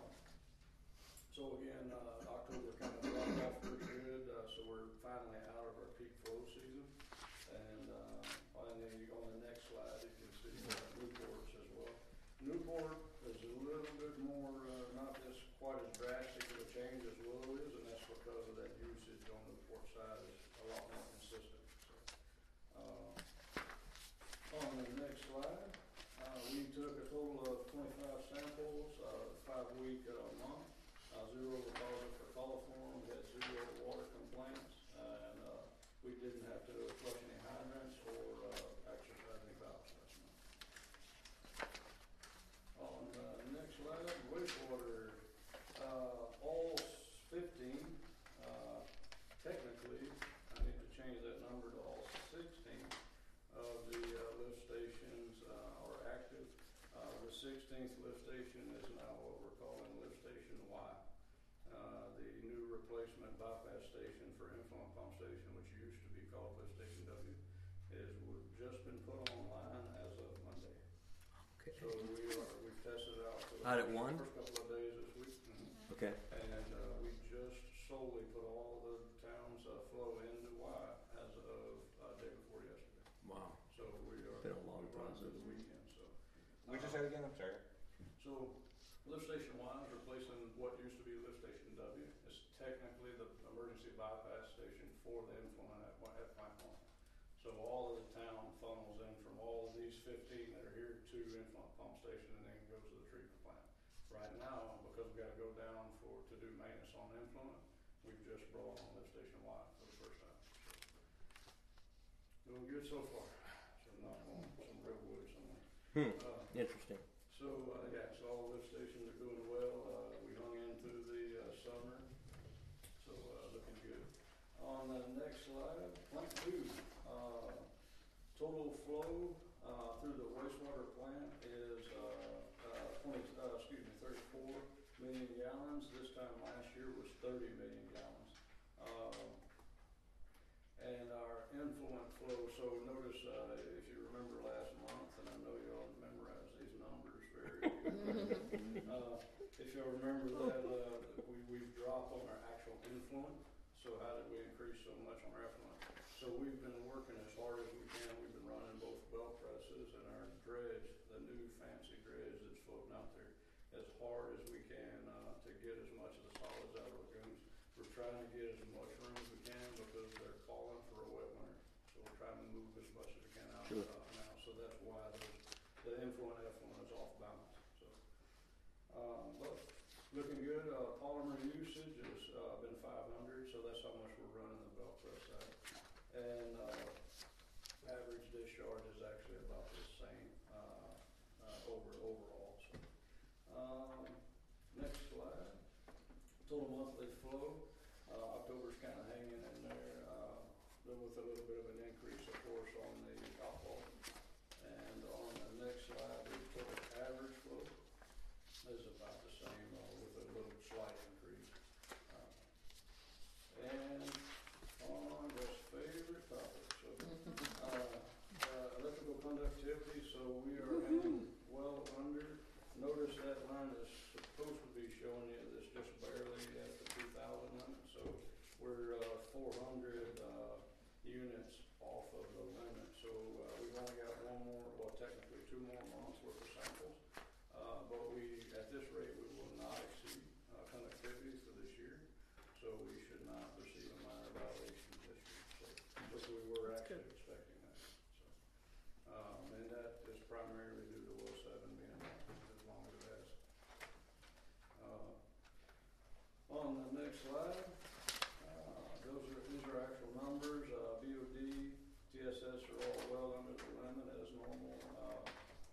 So again, uh, October kind of dropped off pretty good, uh, so we're finally out of our peak flow season. And, uh, on the, on the next slide, you can see uh, Newport's as well. Newport is a little bit more, uh, not as quite as drastic change as Willow is, and that's because of that usage on the port side is a lot more consistent, so. Uh, on the next slide, uh, we took a total of twenty-five samples, uh, five-week uh, month, uh, zero deposit for coliform, we had zero water complaints, and uh, we didn't have to flush any hydrants or uh, exercise any valves last month. On the next slide, wastewater, uh, all fifteen, uh, technically, I need to change that number to all sixteen of the uh, lift stations uh, are active. Uh, the sixteenth lift station is now what we're calling lift station Y. Uh, the new replacement bypass station for influent pump station, which used to be called lift station W, is we've just been put online as of Monday. Okay. So we are, we've tested it out for the Out at first, one? first couple of days this week. Mhm. Okay. And uh, we just solely put all the town's uh, flow into Y as of uh, day before yesterday. Wow. So we are Been a long we run through process. the weekend. So We just uh, said again, I'm sorry. so lift station Y is replacing what used to be lift station W. It's technically the emergency bypass station for the influent at, at plant one. So all of the town funnels in from all of these fifteen that are here to influent pump station and then goes to the treatment plant. Right now, because we got to go down for to do maintenance on influent, we've just brought on lift station Y for the first time. So, doing good so far. So not on some real wood somewhere. Hmm. Uh, Interesting. so, uh, yeah, so all the lift stations are doing well. Uh, we hung in through the uh, summer, so uh, looking good. On the next slide, plant two, uh, total flow uh, through the wastewater plant is uh, uh, twenty, uh, excuse me, thirty-four million gallons. This time last year was thirty million gallons. Uh, and our influent flow, so notice uh, if you remember last month, and I know you all memorize these numbers very good. uh, if you remember that uh, we, we've dropped on our actual influent, so how did we increase so much on our effluent? So we've been working as hard as we can. We've been running both belt presses and our dredge, the new fancy dredge that's floating out there, as hard as we can uh, to get as much of the solids out of the lagoons. We're trying to get as much room as we can because they're calling for a wet winter. So we're trying to move as much as we can out Sure. uh, now. So that's why those, the influent effluent is off balance. So, um, but looking good. Uh, polymer usage has uh, been five hundred, so that's how much we're running the belt press side. And uh, average discharge is actually about the same uh, uh, over overall. So, um, next slide. Total monthly flow. Uh, October's kind of hanging in there uh, with a little bit of an increase, of course, on the alcohol. And on the next slide, the total average flow is about the same uh, with a little slight increase. Uh, and on this favorite topic, so uh, uh, electrical conductivity. So we are in well under. Notice that line is supposed to be showing you this just barely at the two thousand limit. So we're uh, four hundred uh, units off of the limit. So uh, we've only got one more, well, technically two more months worth of samples. Uh, but we, at this rate, we will not exceed uh, conductivity for this year. So we should not receive a minor violation this year. So, which we were That's actually expecting that. So, um, and that is primarily due to well seven being as long as it has. Uh, on the next slide, uh, those are these are actual numbers. Uh, B O D, T S S are all well under the limit as normal. Uh,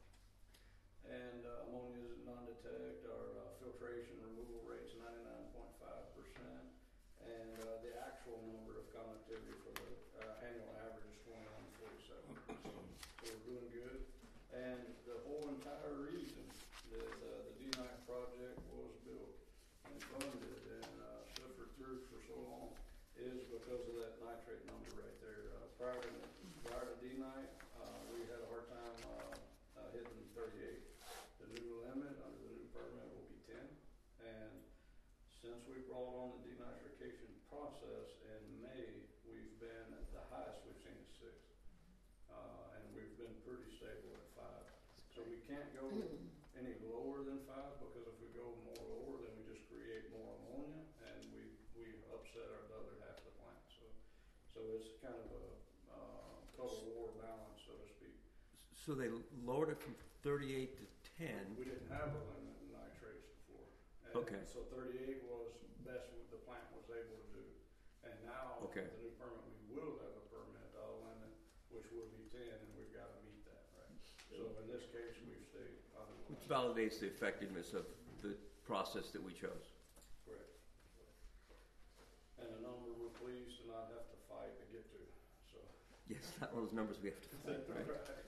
and uh, ammonia is non-detect. Our uh, filtration removal rate's ninety-nine point five percent. And uh, the actual number of conductivity for the uh, annual average is twenty-one forty-seven. So, so we're doing good. And the whole entire reason that uh, the D nine project was built and funded and uh, suffered through for so long is because of that nitrate number right there. Uh, prior to prior to D nine, uh, we had a hard time uh, uh, hitting thirty-eight. The new limit under the new permit will be ten. And since we brought on the denitrification process in May, we've been at the highest we've seen is six. Uh, and we've been pretty stable at five. So we can't go any lower than five because if we go more lower, then we just create more ammonia we upset our, the other half of the plant. So, so it's kind of a uh, total war balance, so to speak. So they lowered it from thirty-eight to ten. We didn't have a limit in nitrates before. And Okay. So thirty-eight was best what the plant was able to do. And now, Okay. with the new permit, we will have a permit uh, limit, which will be ten, and we've got to meet that, right? So in this case, we've stayed under the Which limit. validates the effectiveness of the process that we chose. Correct. And a number we're pleased to not have to fight to get to, so. Yes, not one of those numbers we have to fight, right?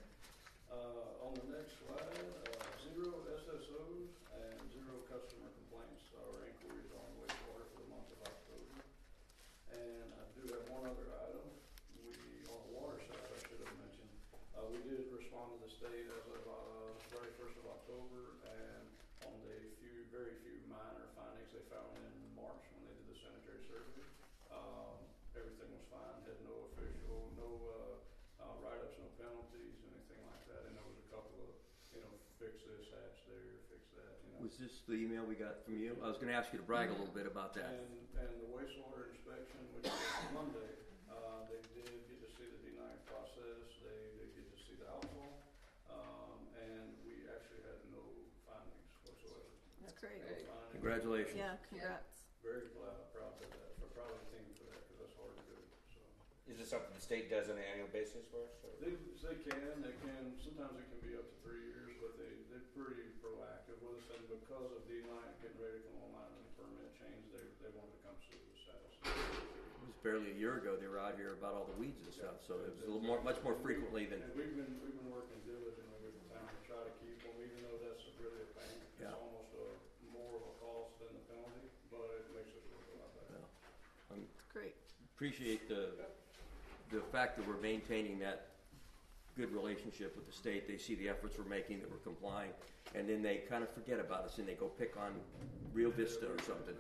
Uh, on the next slide, uh, zero S S Os and zero customer complaints or inquiries on wastewater for the month of October. And I do have one other item. We, on the water side, I should have mentioned, uh, we did respond to the state as of, uh, very first of October, and on the few, very few minor findings they found in March when they did the sanitary survey, um, everything was fine, had no official, no, uh, uh, write-ups, no penalties, anything like that, and there was a couple of, you know, fix this, hatch there, fix that, you know. Was this the email we got from you? I was gonna ask you to brag a little bit about that. And, and the wastewater inspection, which was Monday, uh, they did get to see the D nine process, they did get to see the alcohol, um, and we actually had no findings whatsoever. That's great. No findings. Congratulations. Yeah, congrats. Very proud, proud of that, for proud of the team for that, because that's hard to do, so. Is this something the state does on an annual basis for us? Or? They, they can, they can, sometimes it can be up to three years, but they, they're pretty proactive with us, and because of D nine getting ready to come online and the permit change, they, they wanted to come see the status. It was barely a year ago they were out here about all the weeds and stuff, so it was a little more, much more frequently than. And we've been, we've been working diligently with the town to try to keep them, even though that's really a pain. It's Yeah. almost a, more of a cost than the penalty, but it makes us work a lot better. Yeah. I Great. appreciate the the fact that we're maintaining that good relationship with the state. They see the efforts we're making, that we're complying, and then they kind of forget about us and they go pick on Rio Vista or something.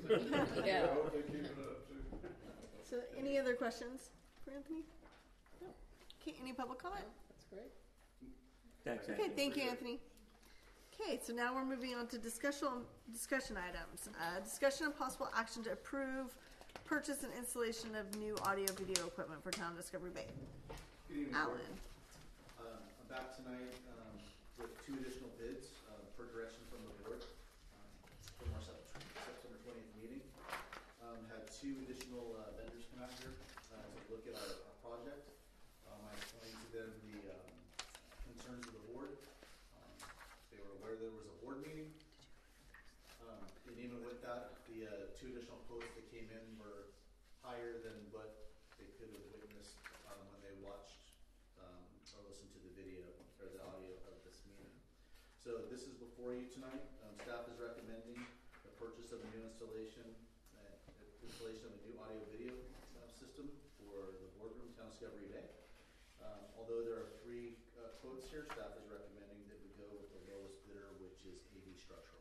I Yeah. hope they keep it up too. So, any other questions for Anthony? No. Okay, any public comment? That's great. Thanks, Okay, Anthony. thank you, Anthony. Okay, so now we're moving on to discussion discussion items. Uh, discussion and possible action to approve purchase and installation of new audio video equipment for Town of Discovery Bay. Good evening, Board. Alan. Um, I'm back tonight um, with two additional bids uh, per direction from the board um, from our Sep- September twentieth meeting. Um, had two additional uh, vendors come out here uh, to look at our, our project. Um, I explained to them the um, concerns of the board. Um, they were aware there was a board meeting. Um, and even with that, the uh, two additional quotes that came in were higher than what they could have witnessed um, when they watched um, or listened to the video or the audio of this meeting. So this is before you tonight. Um, staff is recommending the purchase of a new installation, uh, installation of a new audio video uh, system for the boardroom, Town of Discovery Bay. Um, although there are three uh, quotes here, staff is recommending that we go with the lowest bidder, which is A V Structural.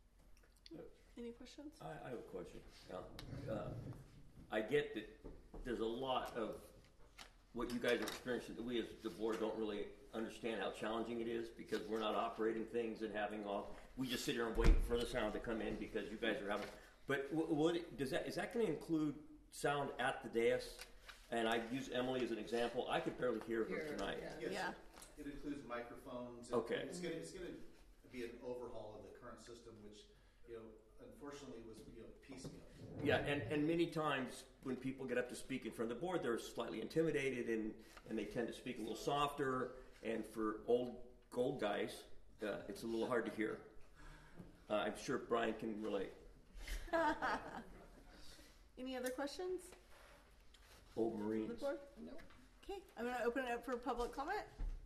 Any questions? I, I have a question. Uh, uh, I get that there's a lot of what you guys are experiencing that we as the board don't really understand how challenging it is, because we're not operating things and having all. We just sit here and wait for the sound to come in because you guys are having. But w- what does that is that going to include sound at the dais? And I use Emily as an example. I could barely hear her Here, tonight. yeah. Yes, Yeah. it includes microphones. It- Okay. It's gonna, it's gonna be an overhaul of the current system, which, you know, unfortunately was, you know, piecemeal. Yeah, and, and many times when people get up to speak in front of the board, they're slightly intimidated and, and they tend to speak a little softer. And for old gold guys, uh, it's a little hard to hear. Uh, I'm sure Brian can relate. Any other questions? Old on Marines. the board? No. Okay, I'm going to open it up for public comment.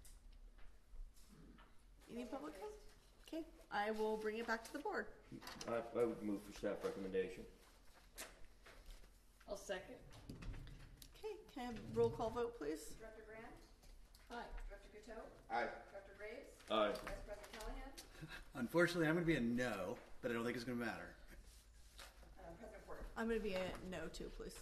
Any public comment? Okay, I will bring it back to the board. I, I would move for staff recommendation. I'll second. Okay, can I have a roll call vote, please? Director Grant? Hi. Director Guteau? Aye. Director Graves? Aye. Vice President Callahan? Unfortunately, I'm going to be a no, but I don't think it's going to matter. Uh, President Porter? I'm going to be a no too, please.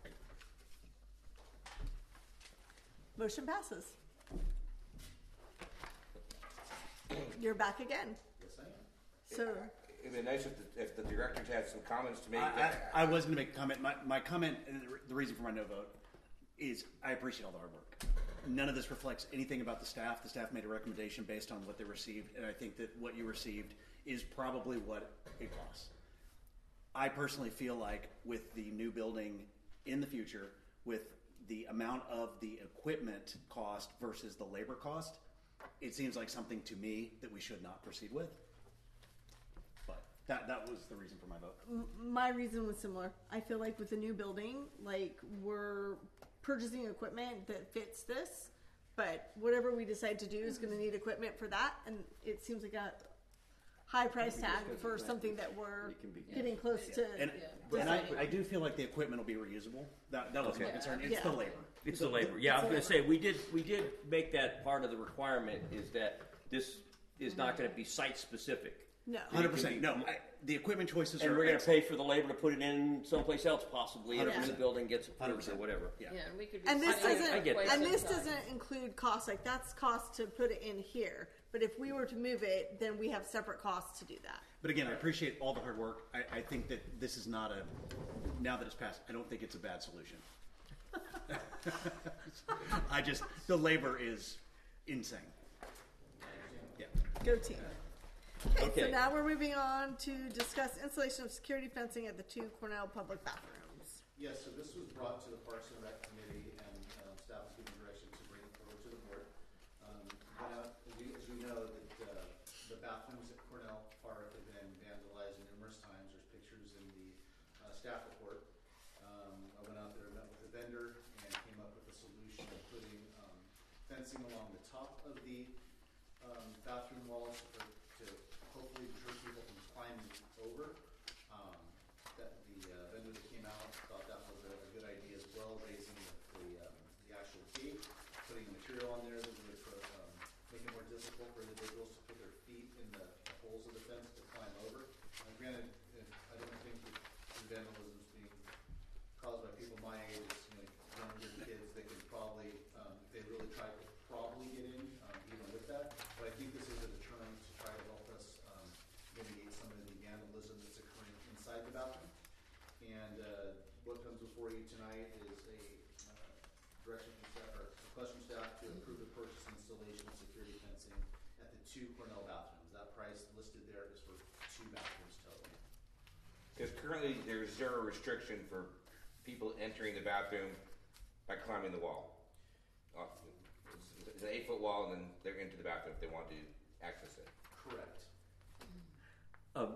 Motion passes. You're back again. Yes, I am. So, it'd be nice if the, if the director had some comments to make. I, I, I was going to make a comment. My, my comment, and the, the reason for my no vote, is I appreciate all the hard work. None of this reflects anything about the staff. The staff made a recommendation based on what they received, and I think that what you received is probably what it costs. I personally feel like with the new building in the future, with the amount of the equipment cost versus the labor cost, it seems like something to me that we should not proceed with. But that that was the reason for my vote. M- My reason was similar. I feel like with the new building, like we're purchasing equipment that fits this, but whatever we decide to do is going to need equipment for that, and it seems like a high price tag for something that we're It can be- getting close to. And, Yeah. and I, I do feel like the equipment will be reusable. That, that was my Okay. concern. It's Yeah. the labor. It's the labor. Yeah, I was going to say we did we did make that part of the requirement is that this is not going to be site specific, No. one hundred percent. No, I, the equipment choices and are we're going to excellent. pay for the labor to put it in someplace else possibly if one hundred the percent. building gets approved or one hundred percent. whatever. Yeah. Yeah, and we could. And this I- I- doesn't, I get and that. this doesn't include costs. Like that's cost to put it in here. But if we were to move it, then we have separate costs to do that. But again, I appreciate all the hard work. I, I think that this is not a, now that it's passed, I don't think it's a bad solution. I just, the labor is insane. Yeah. Go team. Okay, so Okay. now we're moving on to discuss installation of security fencing at the two Cornell public bathrooms. Yes, so this was brought to the Parks and Rec Committee, and uh, staff was given direction to bring it forward to the board. Um, now, as you, as you know, that uh, the bathrooms at Cornell Park have been vandalized numerous times. There's pictures in the uh, staff report. Um, I went out there and met with the vendor and came up with a solution of putting um, fencing along the top of the um, bathroom walls for, to hopefully deter people from climbing over. Um, that the uh, vendor that came out thought that was a, a good idea as well, raising the the, um, the actual gate, putting material on there that would um, make it more difficult for individuals to put their feet in the, the holes of the fence to climb over. And granted, if, I don't think that the vandalism is being caused by people my age, you know, younger kids. They could probably, um, if they really try, could probably get in um, even with that. But I think this is a deterrent to try to help us um, mitigate some of the vandalism that's occurring inside the bathroom. And uh, what comes before you tonight is a uh, direction from staff, or request from staff to approve the purchase and installation of security fencing at the two Cornell bathrooms. That price listed there is for two bathrooms total. Because currently there's zero restriction for people entering the bathroom by climbing the wall. Uh, It's it's an eight foot wall, and then they're into the bathroom if they want to access it. Correct. Um,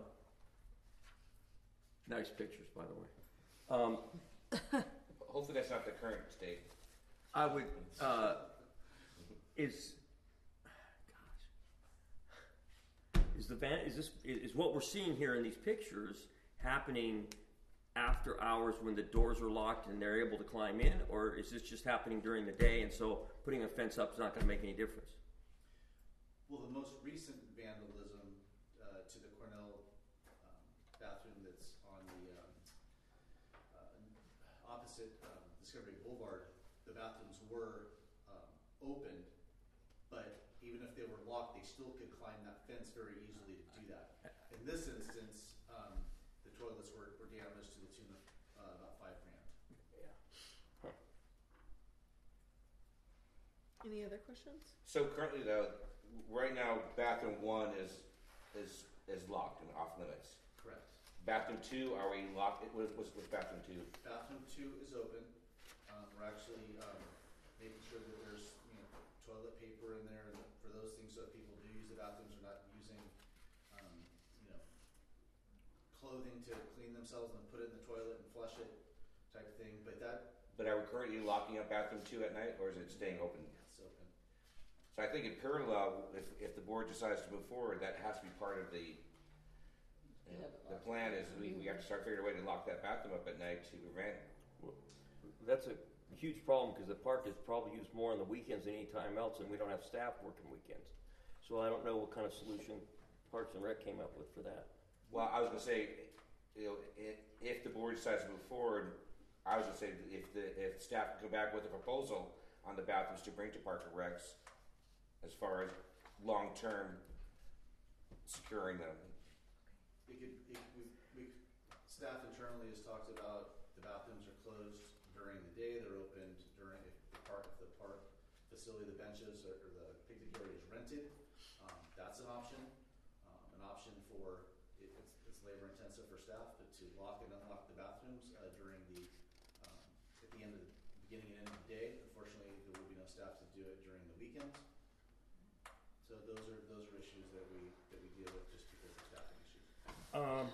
nice pictures, by the way. Um, Hopefully that's not the current state. I would uh, is gosh is the van is this is what we're seeing here in these pictures happening after hours when the doors are locked and they're able to climb in, or is this just happening during the day and so putting a fence up is not going to make any difference? Well, the most recent vandalism uh, to the Cornell um, bathroom that's on the um, uh, opposite um, Discovery Boulevard, the bathrooms were um, opened, but even if they were locked, they still could climb that fence very easily to do that. In this instance, um, the toilets were, were damaged to the tune of uh, about five grand. Any other questions? So currently though, right now bathroom one is is is locked and off limits. Correct. Bathroom two, are we locked? What was with bathroom two? Bathroom two is open. Um, we're actually um, making sure that there's you know toilet paper in there and for those things, so if people do use the bathrooms, they're not using um, you know clothing to clean themselves and put it in the toilet and flush it type thing. But that But are we currently locking up bathroom two at night, or is it staying open? it's open. So I think in parallel, if, if the board decides to move forward, that has to be part of the, you know, Have it the locked. plan is we, we have to start figuring a way to lock that bathroom up at night to prevent. That's a huge problem because the park is probably used more on the weekends than any time else, and we don't have staff working weekends. So I don't know what kind of solution Parks and Rec came up with for that. Well, I was gonna say, you know, i- if the board decides to move forward, I was gonna say if the, if staff can come back with a proposal on the bathrooms to bring to Park and Recs as far as long-term securing them. it could, it, we, we, staff internally has talked about the bathrooms are closed during the day, they're opened during, if the park, if the park facility, the benches or, or the picnic area is rented, um, that's an option. Um, an option for, it, it's, it's labor intensive for staff, but to lock and unlock the bathrooms, uh, during the, um, at the end of the, beginning and end of the day. Unfortunately, there will be no staff to do it during the weekends. So those are, those are issues that we, that we deal with just because of staffing issues. Um,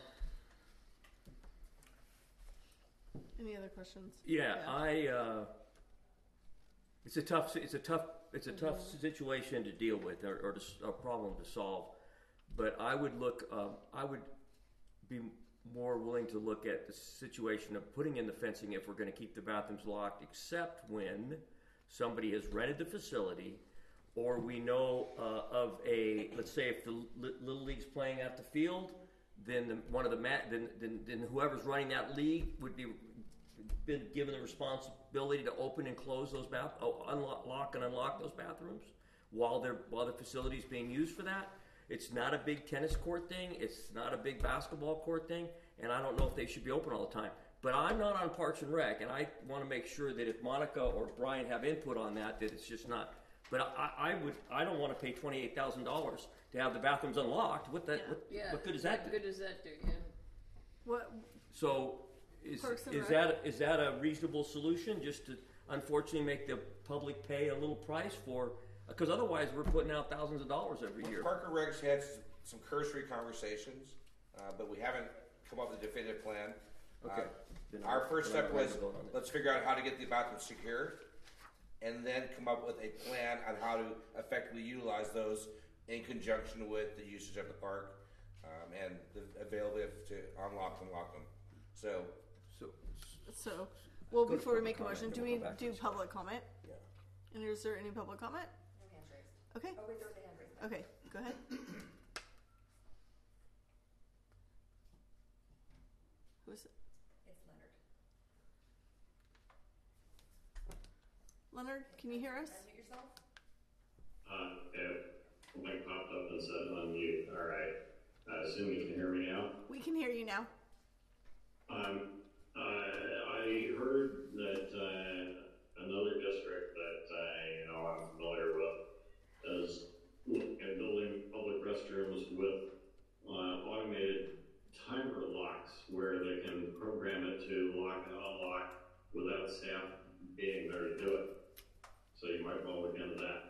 Any other questions? yeah, I, uh, it's a tough, it's a tough, it's a tough situation to deal with, or, or to, s- a problem to solve. But I would look, um, I would be more willing to look at the situation of putting in the fencing if we're gonna keep the bathrooms locked, except when somebody has rented the facility, or we know, uh, of a, let's say if the Li- Little League's playing at the field, then the, one of the mat, then, then, then whoever's running that league would be, been given the responsibility to open and close those bath, oh, unlock, lock and unlock those bathrooms while they're, while the facility's being used for that. It's not a big tennis court thing. It's not a big basketball court thing. And I don't know if they should be open all the time. But I'm not on Parks and Rec, and I want to make sure that if Monica or Brian have input on that, that it's just not. But I, I would, I don't want to pay twenty-eight thousand dollars to have the bathrooms unlocked. What that, what, Yeah. what good does that What do? good does that do? Yeah. What, So is, Parks and is Rec? that is that a reasonable solution? Just to unfortunately make the public pay a little price for, because otherwise we're putting out thousands of dollars every year. Parker Regs had s- some cursory conversations, uh, but we haven't come up with a definitive plan. Okay. Uh, Then Our I'm- first then I'm step ready was, to vote on it. let's figure out how to get the bathroom secured, and then come up with a plan on how to effectively utilize those in conjunction with the usage of the park, um, and the availability to unlock and lock them. So, So, so, well, Go to before we public make a motion, comment, do then we we'll go back to do this. public comment? yeah. And is there any public comment? No hands raised. Okay, Oh, wait, there was a hand raised. okay, go ahead. Who's it? It's Leonard. Leonard, can you hear us? Unmute yourself. Uh, okay. Mic popped up and said unmute. All right. I assume you can hear me now. We can hear you now. Um, uh, I heard that uh, another district that uh, you know I'm familiar with is looking at building public restrooms with uh, automated timer locks where they can program it to lock and unlock without staff being there to do it. So you might want to look into that.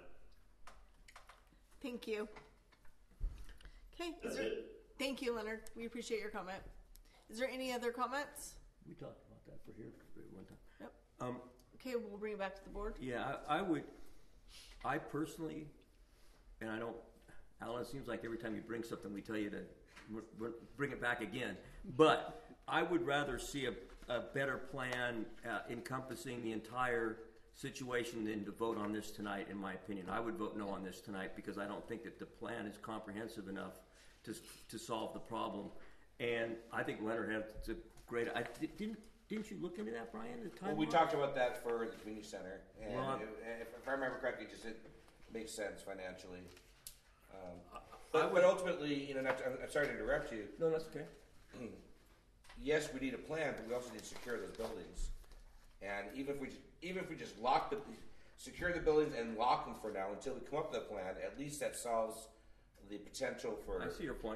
Thank you. Okay, is That's there, it. thank you, Leonard. We appreciate your comment. Is there any other comments? We talked about that for here at one time. Yep. Um, Okay, we'll bring it back to the board. yeah, I, I would, I personally, and I don't, Alan, it seems like every time you bring something, we tell you to we're- we're- bring it back again. But I would rather see a, a better plan uh, encompassing the entire situation than to vote on this tonight, in my opinion. I would vote no on this tonight because I don't think that the plan is comprehensive enough to, to solve the problem. And I think Leonard had a great, I, didn't, didn't you look into that, Brian, the time? well, we lock? talked about that for the community center, and Well, it, if, if I remember correctly, it just didn't make sense financially. Um, I but, would- but ultimately, you know, not to, I'm, I'm sorry to interrupt you. No, that's okay. Yes, we need a plan, but we also need to secure those buildings. And even if we, even if we just lock the, secure the buildings and lock them for now until we come up with a plan, at least that solves the potential for. I see your point.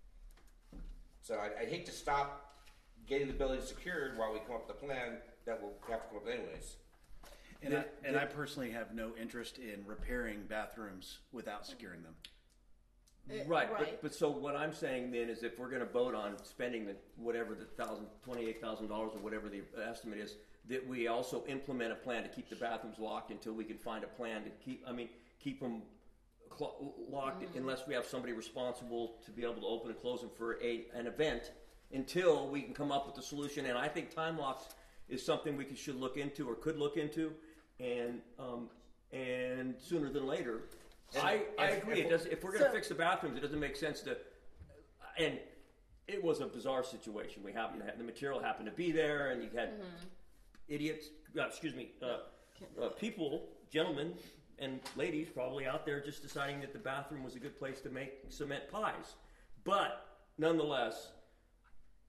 So I, I hate to stop getting the buildings secured while we come up with a plan that we'll have to come up with anyways. And, I, The- and the- I personally have no interest in repairing bathrooms without securing them. Uh, Right, right. but, but so what I'm saying then is if we're gonna vote on spending the, whatever the thousand, twenty-eight thousand dollars or whatever the estimate is, that we also implement a plan to keep the bathrooms locked until we can find a plan to keep, I mean, keep them clo- locked unless we have somebody responsible to be able to open and close them for a, an event until we can come up with a solution. And I think time locks is something we could, should look into or could look into, and, um, and sooner than later. And I, I if- agree. if- It does, if we're going to So- fix the bathrooms, it doesn't make sense to. And it was a bizarre situation. We have you had the material happened to be there, and you had idiots. Uh, excuse me, uh, uh, people, gentlemen, and ladies probably out there just deciding that the bathroom was a good place to make cement pies. But nonetheless,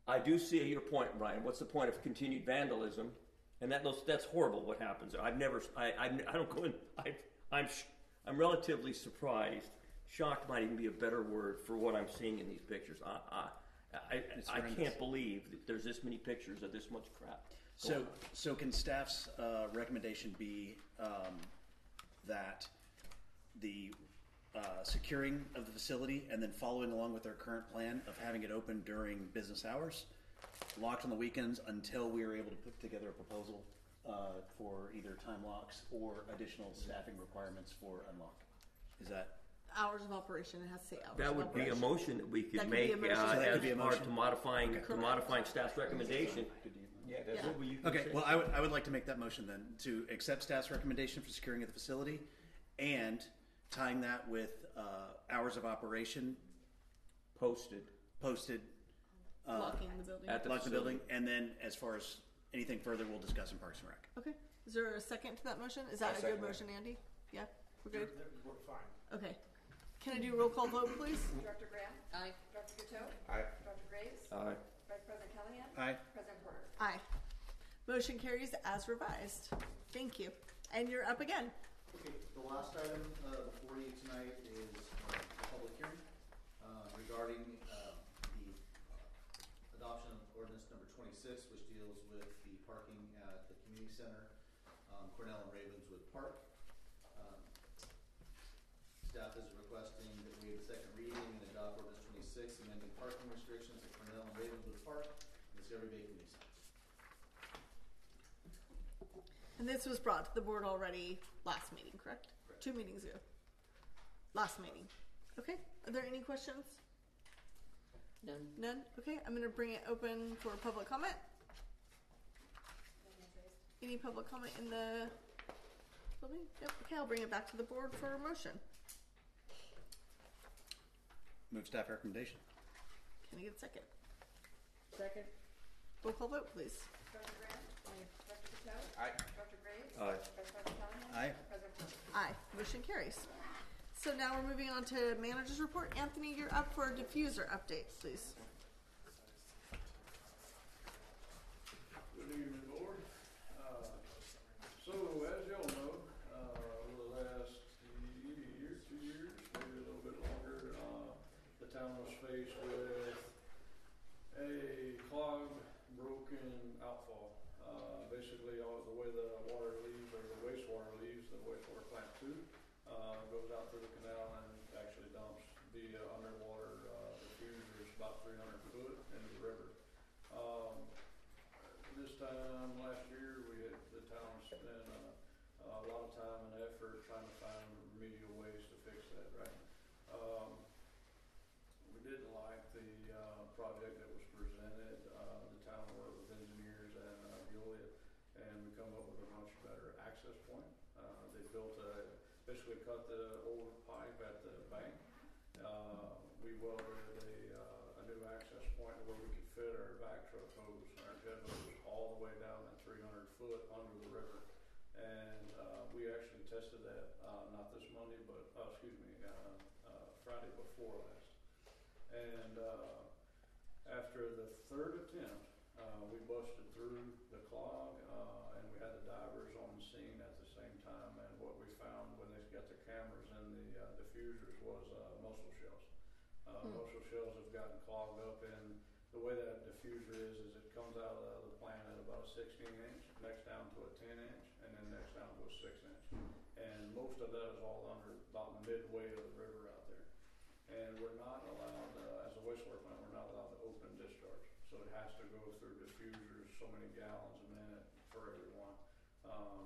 I do see your point, Brian. What's the point of continued vandalism? And that that's horrible. What happens? I've never. I. I, I don't go in. I. I'm. I'm relatively surprised. Shocked might even be a better word for what I'm seeing in these pictures. I. I. I, I can't believe that there's this many pictures of this much crap. So, so can staff's uh, recommendation be um, that the uh, securing of the facility and then following along with their current plan of having it open during business hours, locked on the weekends until we are able to put together a proposal uh, for either time locks or additional staffing requirements for unlock? Is that? Hours of operation, it has to say hours That of would be a operation. motion that we That could could be make a motion. uh, So that could as be a part motion. to modifying to Correct. modifying staff's recommendation. Yeah, Yeah. that's What were you Okay, saying? well, I would, I would like to make that motion then, to accept staff's recommendation for securing of the facility and tying that with uh, hours of operation Posted posted, uh, Locking the building. at the lock the facility. building, and then as far as anything further, we'll discuss in Parks and Rec. Okay. Is there a second to that motion? Is that I'll a good second that. motion, Andy? Yeah, we're good. We're fine. Okay. Can I do roll call vote, please? Director Graham? Aye. Director Duteau? Aye. Doctor Graves? Aye. Vice President Callahan? Aye. President Porter? Aye. Motion carries as revised. Thank you. And you're up again. Okay, the last item uh, before you tonight is uh, the public hearing uh, regarding uh, the uh, adoption of ordinance number twenty-six, which deals with the parking at the community center, um, Cornell and Ravenswood Park. Um, staff is requesting that we have a second reading and adopt ordinance twenty-six, amending parking restrictions at Cornell and Ravenswood Park and Discovery Bay Community Center. And this was brought to the board already last meeting, correct? Correct. Two meetings ago. Last meeting. Okay. Are there any questions? None. None? Okay. I'm going to bring it open for public comment. No hands raised. Any public comment in the building? Yep. Okay. I'll bring it back to the board for a motion. Move staff recommendation. Can I get a second? Second. Roll call vote, please. Director Graham? Aye. Director Duteau? Aye. Doctor Graves? Aye. Vice President Callahan? Aye. President Porter? Aye. Motion carries. So now we're moving on to manager's report. Anthony, you're up for a diffuser update, please. Good evening, board. Uh, so, as y'all know, uh, over the last year, two years, maybe a little bit longer, uh, the town was faced with a clogged, broken outfall. Uh, basically, all the way the water leaves, or the wastewater leaves, the wastewater plant two, uh, goes out through the canal and actually dumps via underwater uh, diffusers about three hundred foot into the river. Um, this time last year, we had, the town spent uh, a lot of time and effort trying to find remedial ways to fix that, right? Um, we didn't like the uh, project that was presented. Uh, the town worked with engineers and uh, Veolia, and we come up with a much better access point. Uh, they built a, basically cut the old pipe at the bank. Uh, we welded a, uh, a new access point where we could fit our back truck hose, our jet hose, all the way down that three hundred foot under the river. And uh, we actually tested that, uh, not this Monday, but, uh, excuse me, uh, uh, Friday before last. And uh, after the third attempt, uh, we busted through the clog, uh, and we had the divers on the scene at the same time. And what we found when they got the cameras in the uh, diffusers was uh, mussel shells. Uh, Hmm. Mussel shells have gotten clogged up, and the way that diffuser is, is it comes out of the plant at about a sixteen inch, next down to a ten inch, and then next down to a six inch. And most of that is all under about midway of the river out there. And we're not allowed, uh, as a wastewater plant, we're not allowed to open discharge. So it has to go through diffusers, so many gallons a minute for everyone. Um,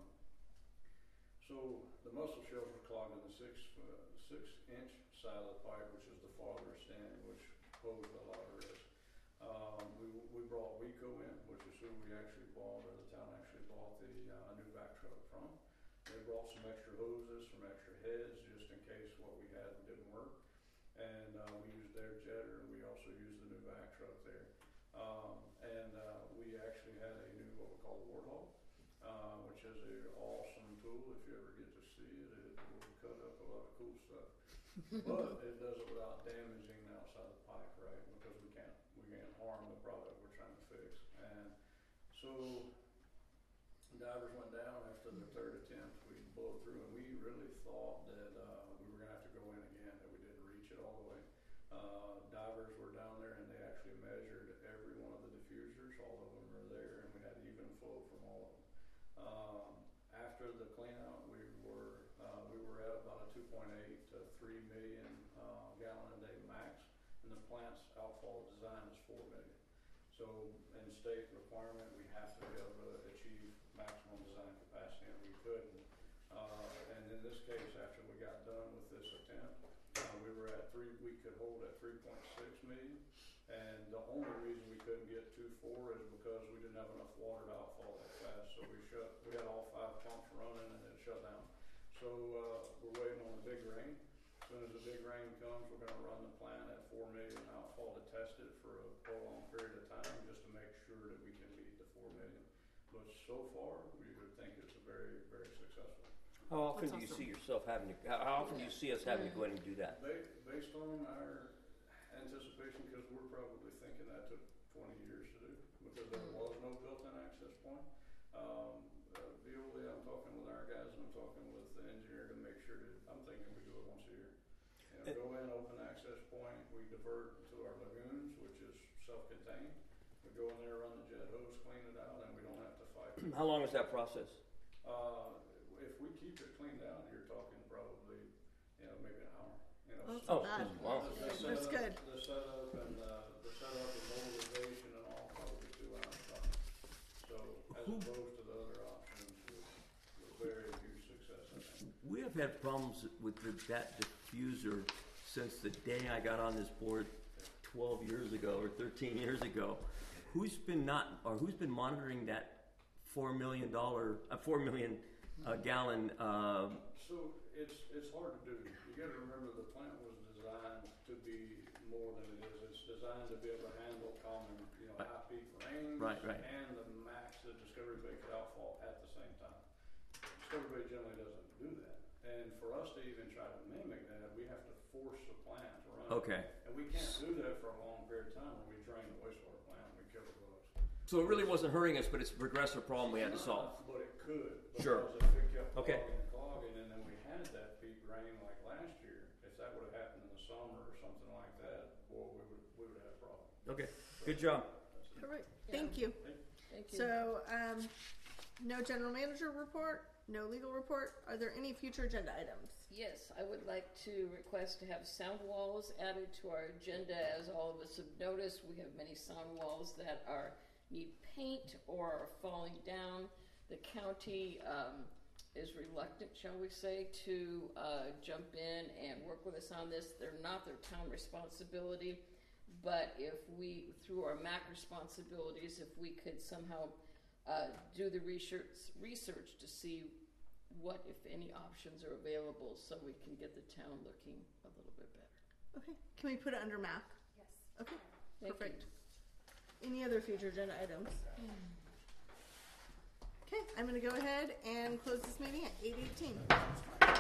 so the mussel shells were clogged in the six, uh, six inch side of the pipe, which is the farthest end, which posed a lot of risk. Um, we, we brought WECO in, which is who we actually bought, or the town actually bought the uh, new vac truck from. They brought some extra hoses, some extra heads, just in case what we had didn't work. And uh, we used their jetter, and we also used the new vac truck there. Um, and uh, we actually had a new, what we call the Warthog, uh, which is an awesome tool. If you ever get to see it, it will cut up a lot of cool stuff. But it does it without damaging the outside of the pipe, right? Because we can't, we can't harm the product we're trying So divers went down after the third attempt. We blew through, and we really thought that uh, we were going to have to go in again, that we didn't reach it all the way. Uh, divers were down there, and they actually measured every one of the diffusers. All of them were there, and we had even flow from all of them. Um, after the cleanout, we were uh, we were at about a two point eight to three million uh, gallon a day max, and the plant's outfall design is four million. So in state requirement, we have to be able to achieve maximum design capacity, and we couldn't. Uh, and in this case, after we got done with this attempt, uh, we were at three, we could hold at three point six million. And the only reason we couldn't get to four is because we didn't have enough water to outfall that fast. So we shut, we had all five pumps running and it shut down. So uh, we're waiting on the big rain. As soon as the big rain comes, we're going to run the plant at four million outfall to test it for a prolonged period of time, just to make sure that we can meet the four million. But so far, we would think it's a very, very successful. How often That's do you awesome. see yourself having to, how how often do you see us having to go in and do that? Ba- Based on our anticipation, because we're probably thinking that took twenty years to do, because there was no built-in access point. Um, uh, Veolia, I'm talking with our guys, and I'm talking with the engineer to make sure that, I'm thinking we do it once a year. You know, go in, open access point, we divert to our lagoons, which is self-contained. We go in there, run the jet hose, clean it out, and we don't have to fight. How long is that process? Uh, if we keep it cleaned out, you're talking probably, you know, maybe an hour. You know, That's Oh, bad. wow. The That's setup- good. The setup and uh, the setup and mobilization and all probably two hours time. So as opposed to the other options with, with very huge success, I think. We have had problems with the, that diffuser since the day I got on this board twelve years ago or thirteen years ago. Who's been not, or who's been monitoring that four million dollar, uh, four million uh, gallon? Uh, So it's it's hard to do. You got to remember the plant was designed to be more than it is. It's designed to be able to handle common, you know, high peak rains Right, right. and the max that Discovery Bay could outfall at the same time. Discovery Bay generally doesn't do that, and for us to even try to mimic that, we have to force the plant to run. Okay. And we can't do that for a long period of time when we drain the wastewater plant and we kill the bugs. so it really wasn't hurting us, but it's a progressive problem we had to solve. But it could. Sure. Because if it kept Okay. clogging and clogging, and then we had that peak rain like last year, if that would have happened in the summer or something like that, boy, we would, we would have had a problem. Okay, good job. All right. Thank you. Thank you. So, um, no general manager report, no legal report. Are there any future agenda items? Yes, I would like to request to have sound walls added to our agenda. As all of us have noticed, we have many sound walls that are need paint or are falling down. The county um, is reluctant, shall we say, to uh, jump in and work with us on this. They're not their town responsibility, but if we, through our M A C responsibilities, if we could somehow uh, do the research, research to see what, if any, options are available so we can get the town looking a little bit better. Okay. Can we put it under M A C? Yes. Okay. Thank Perfect. Any other future agenda items? Okay, I'm going to go ahead and close this meeting at eight eighteen.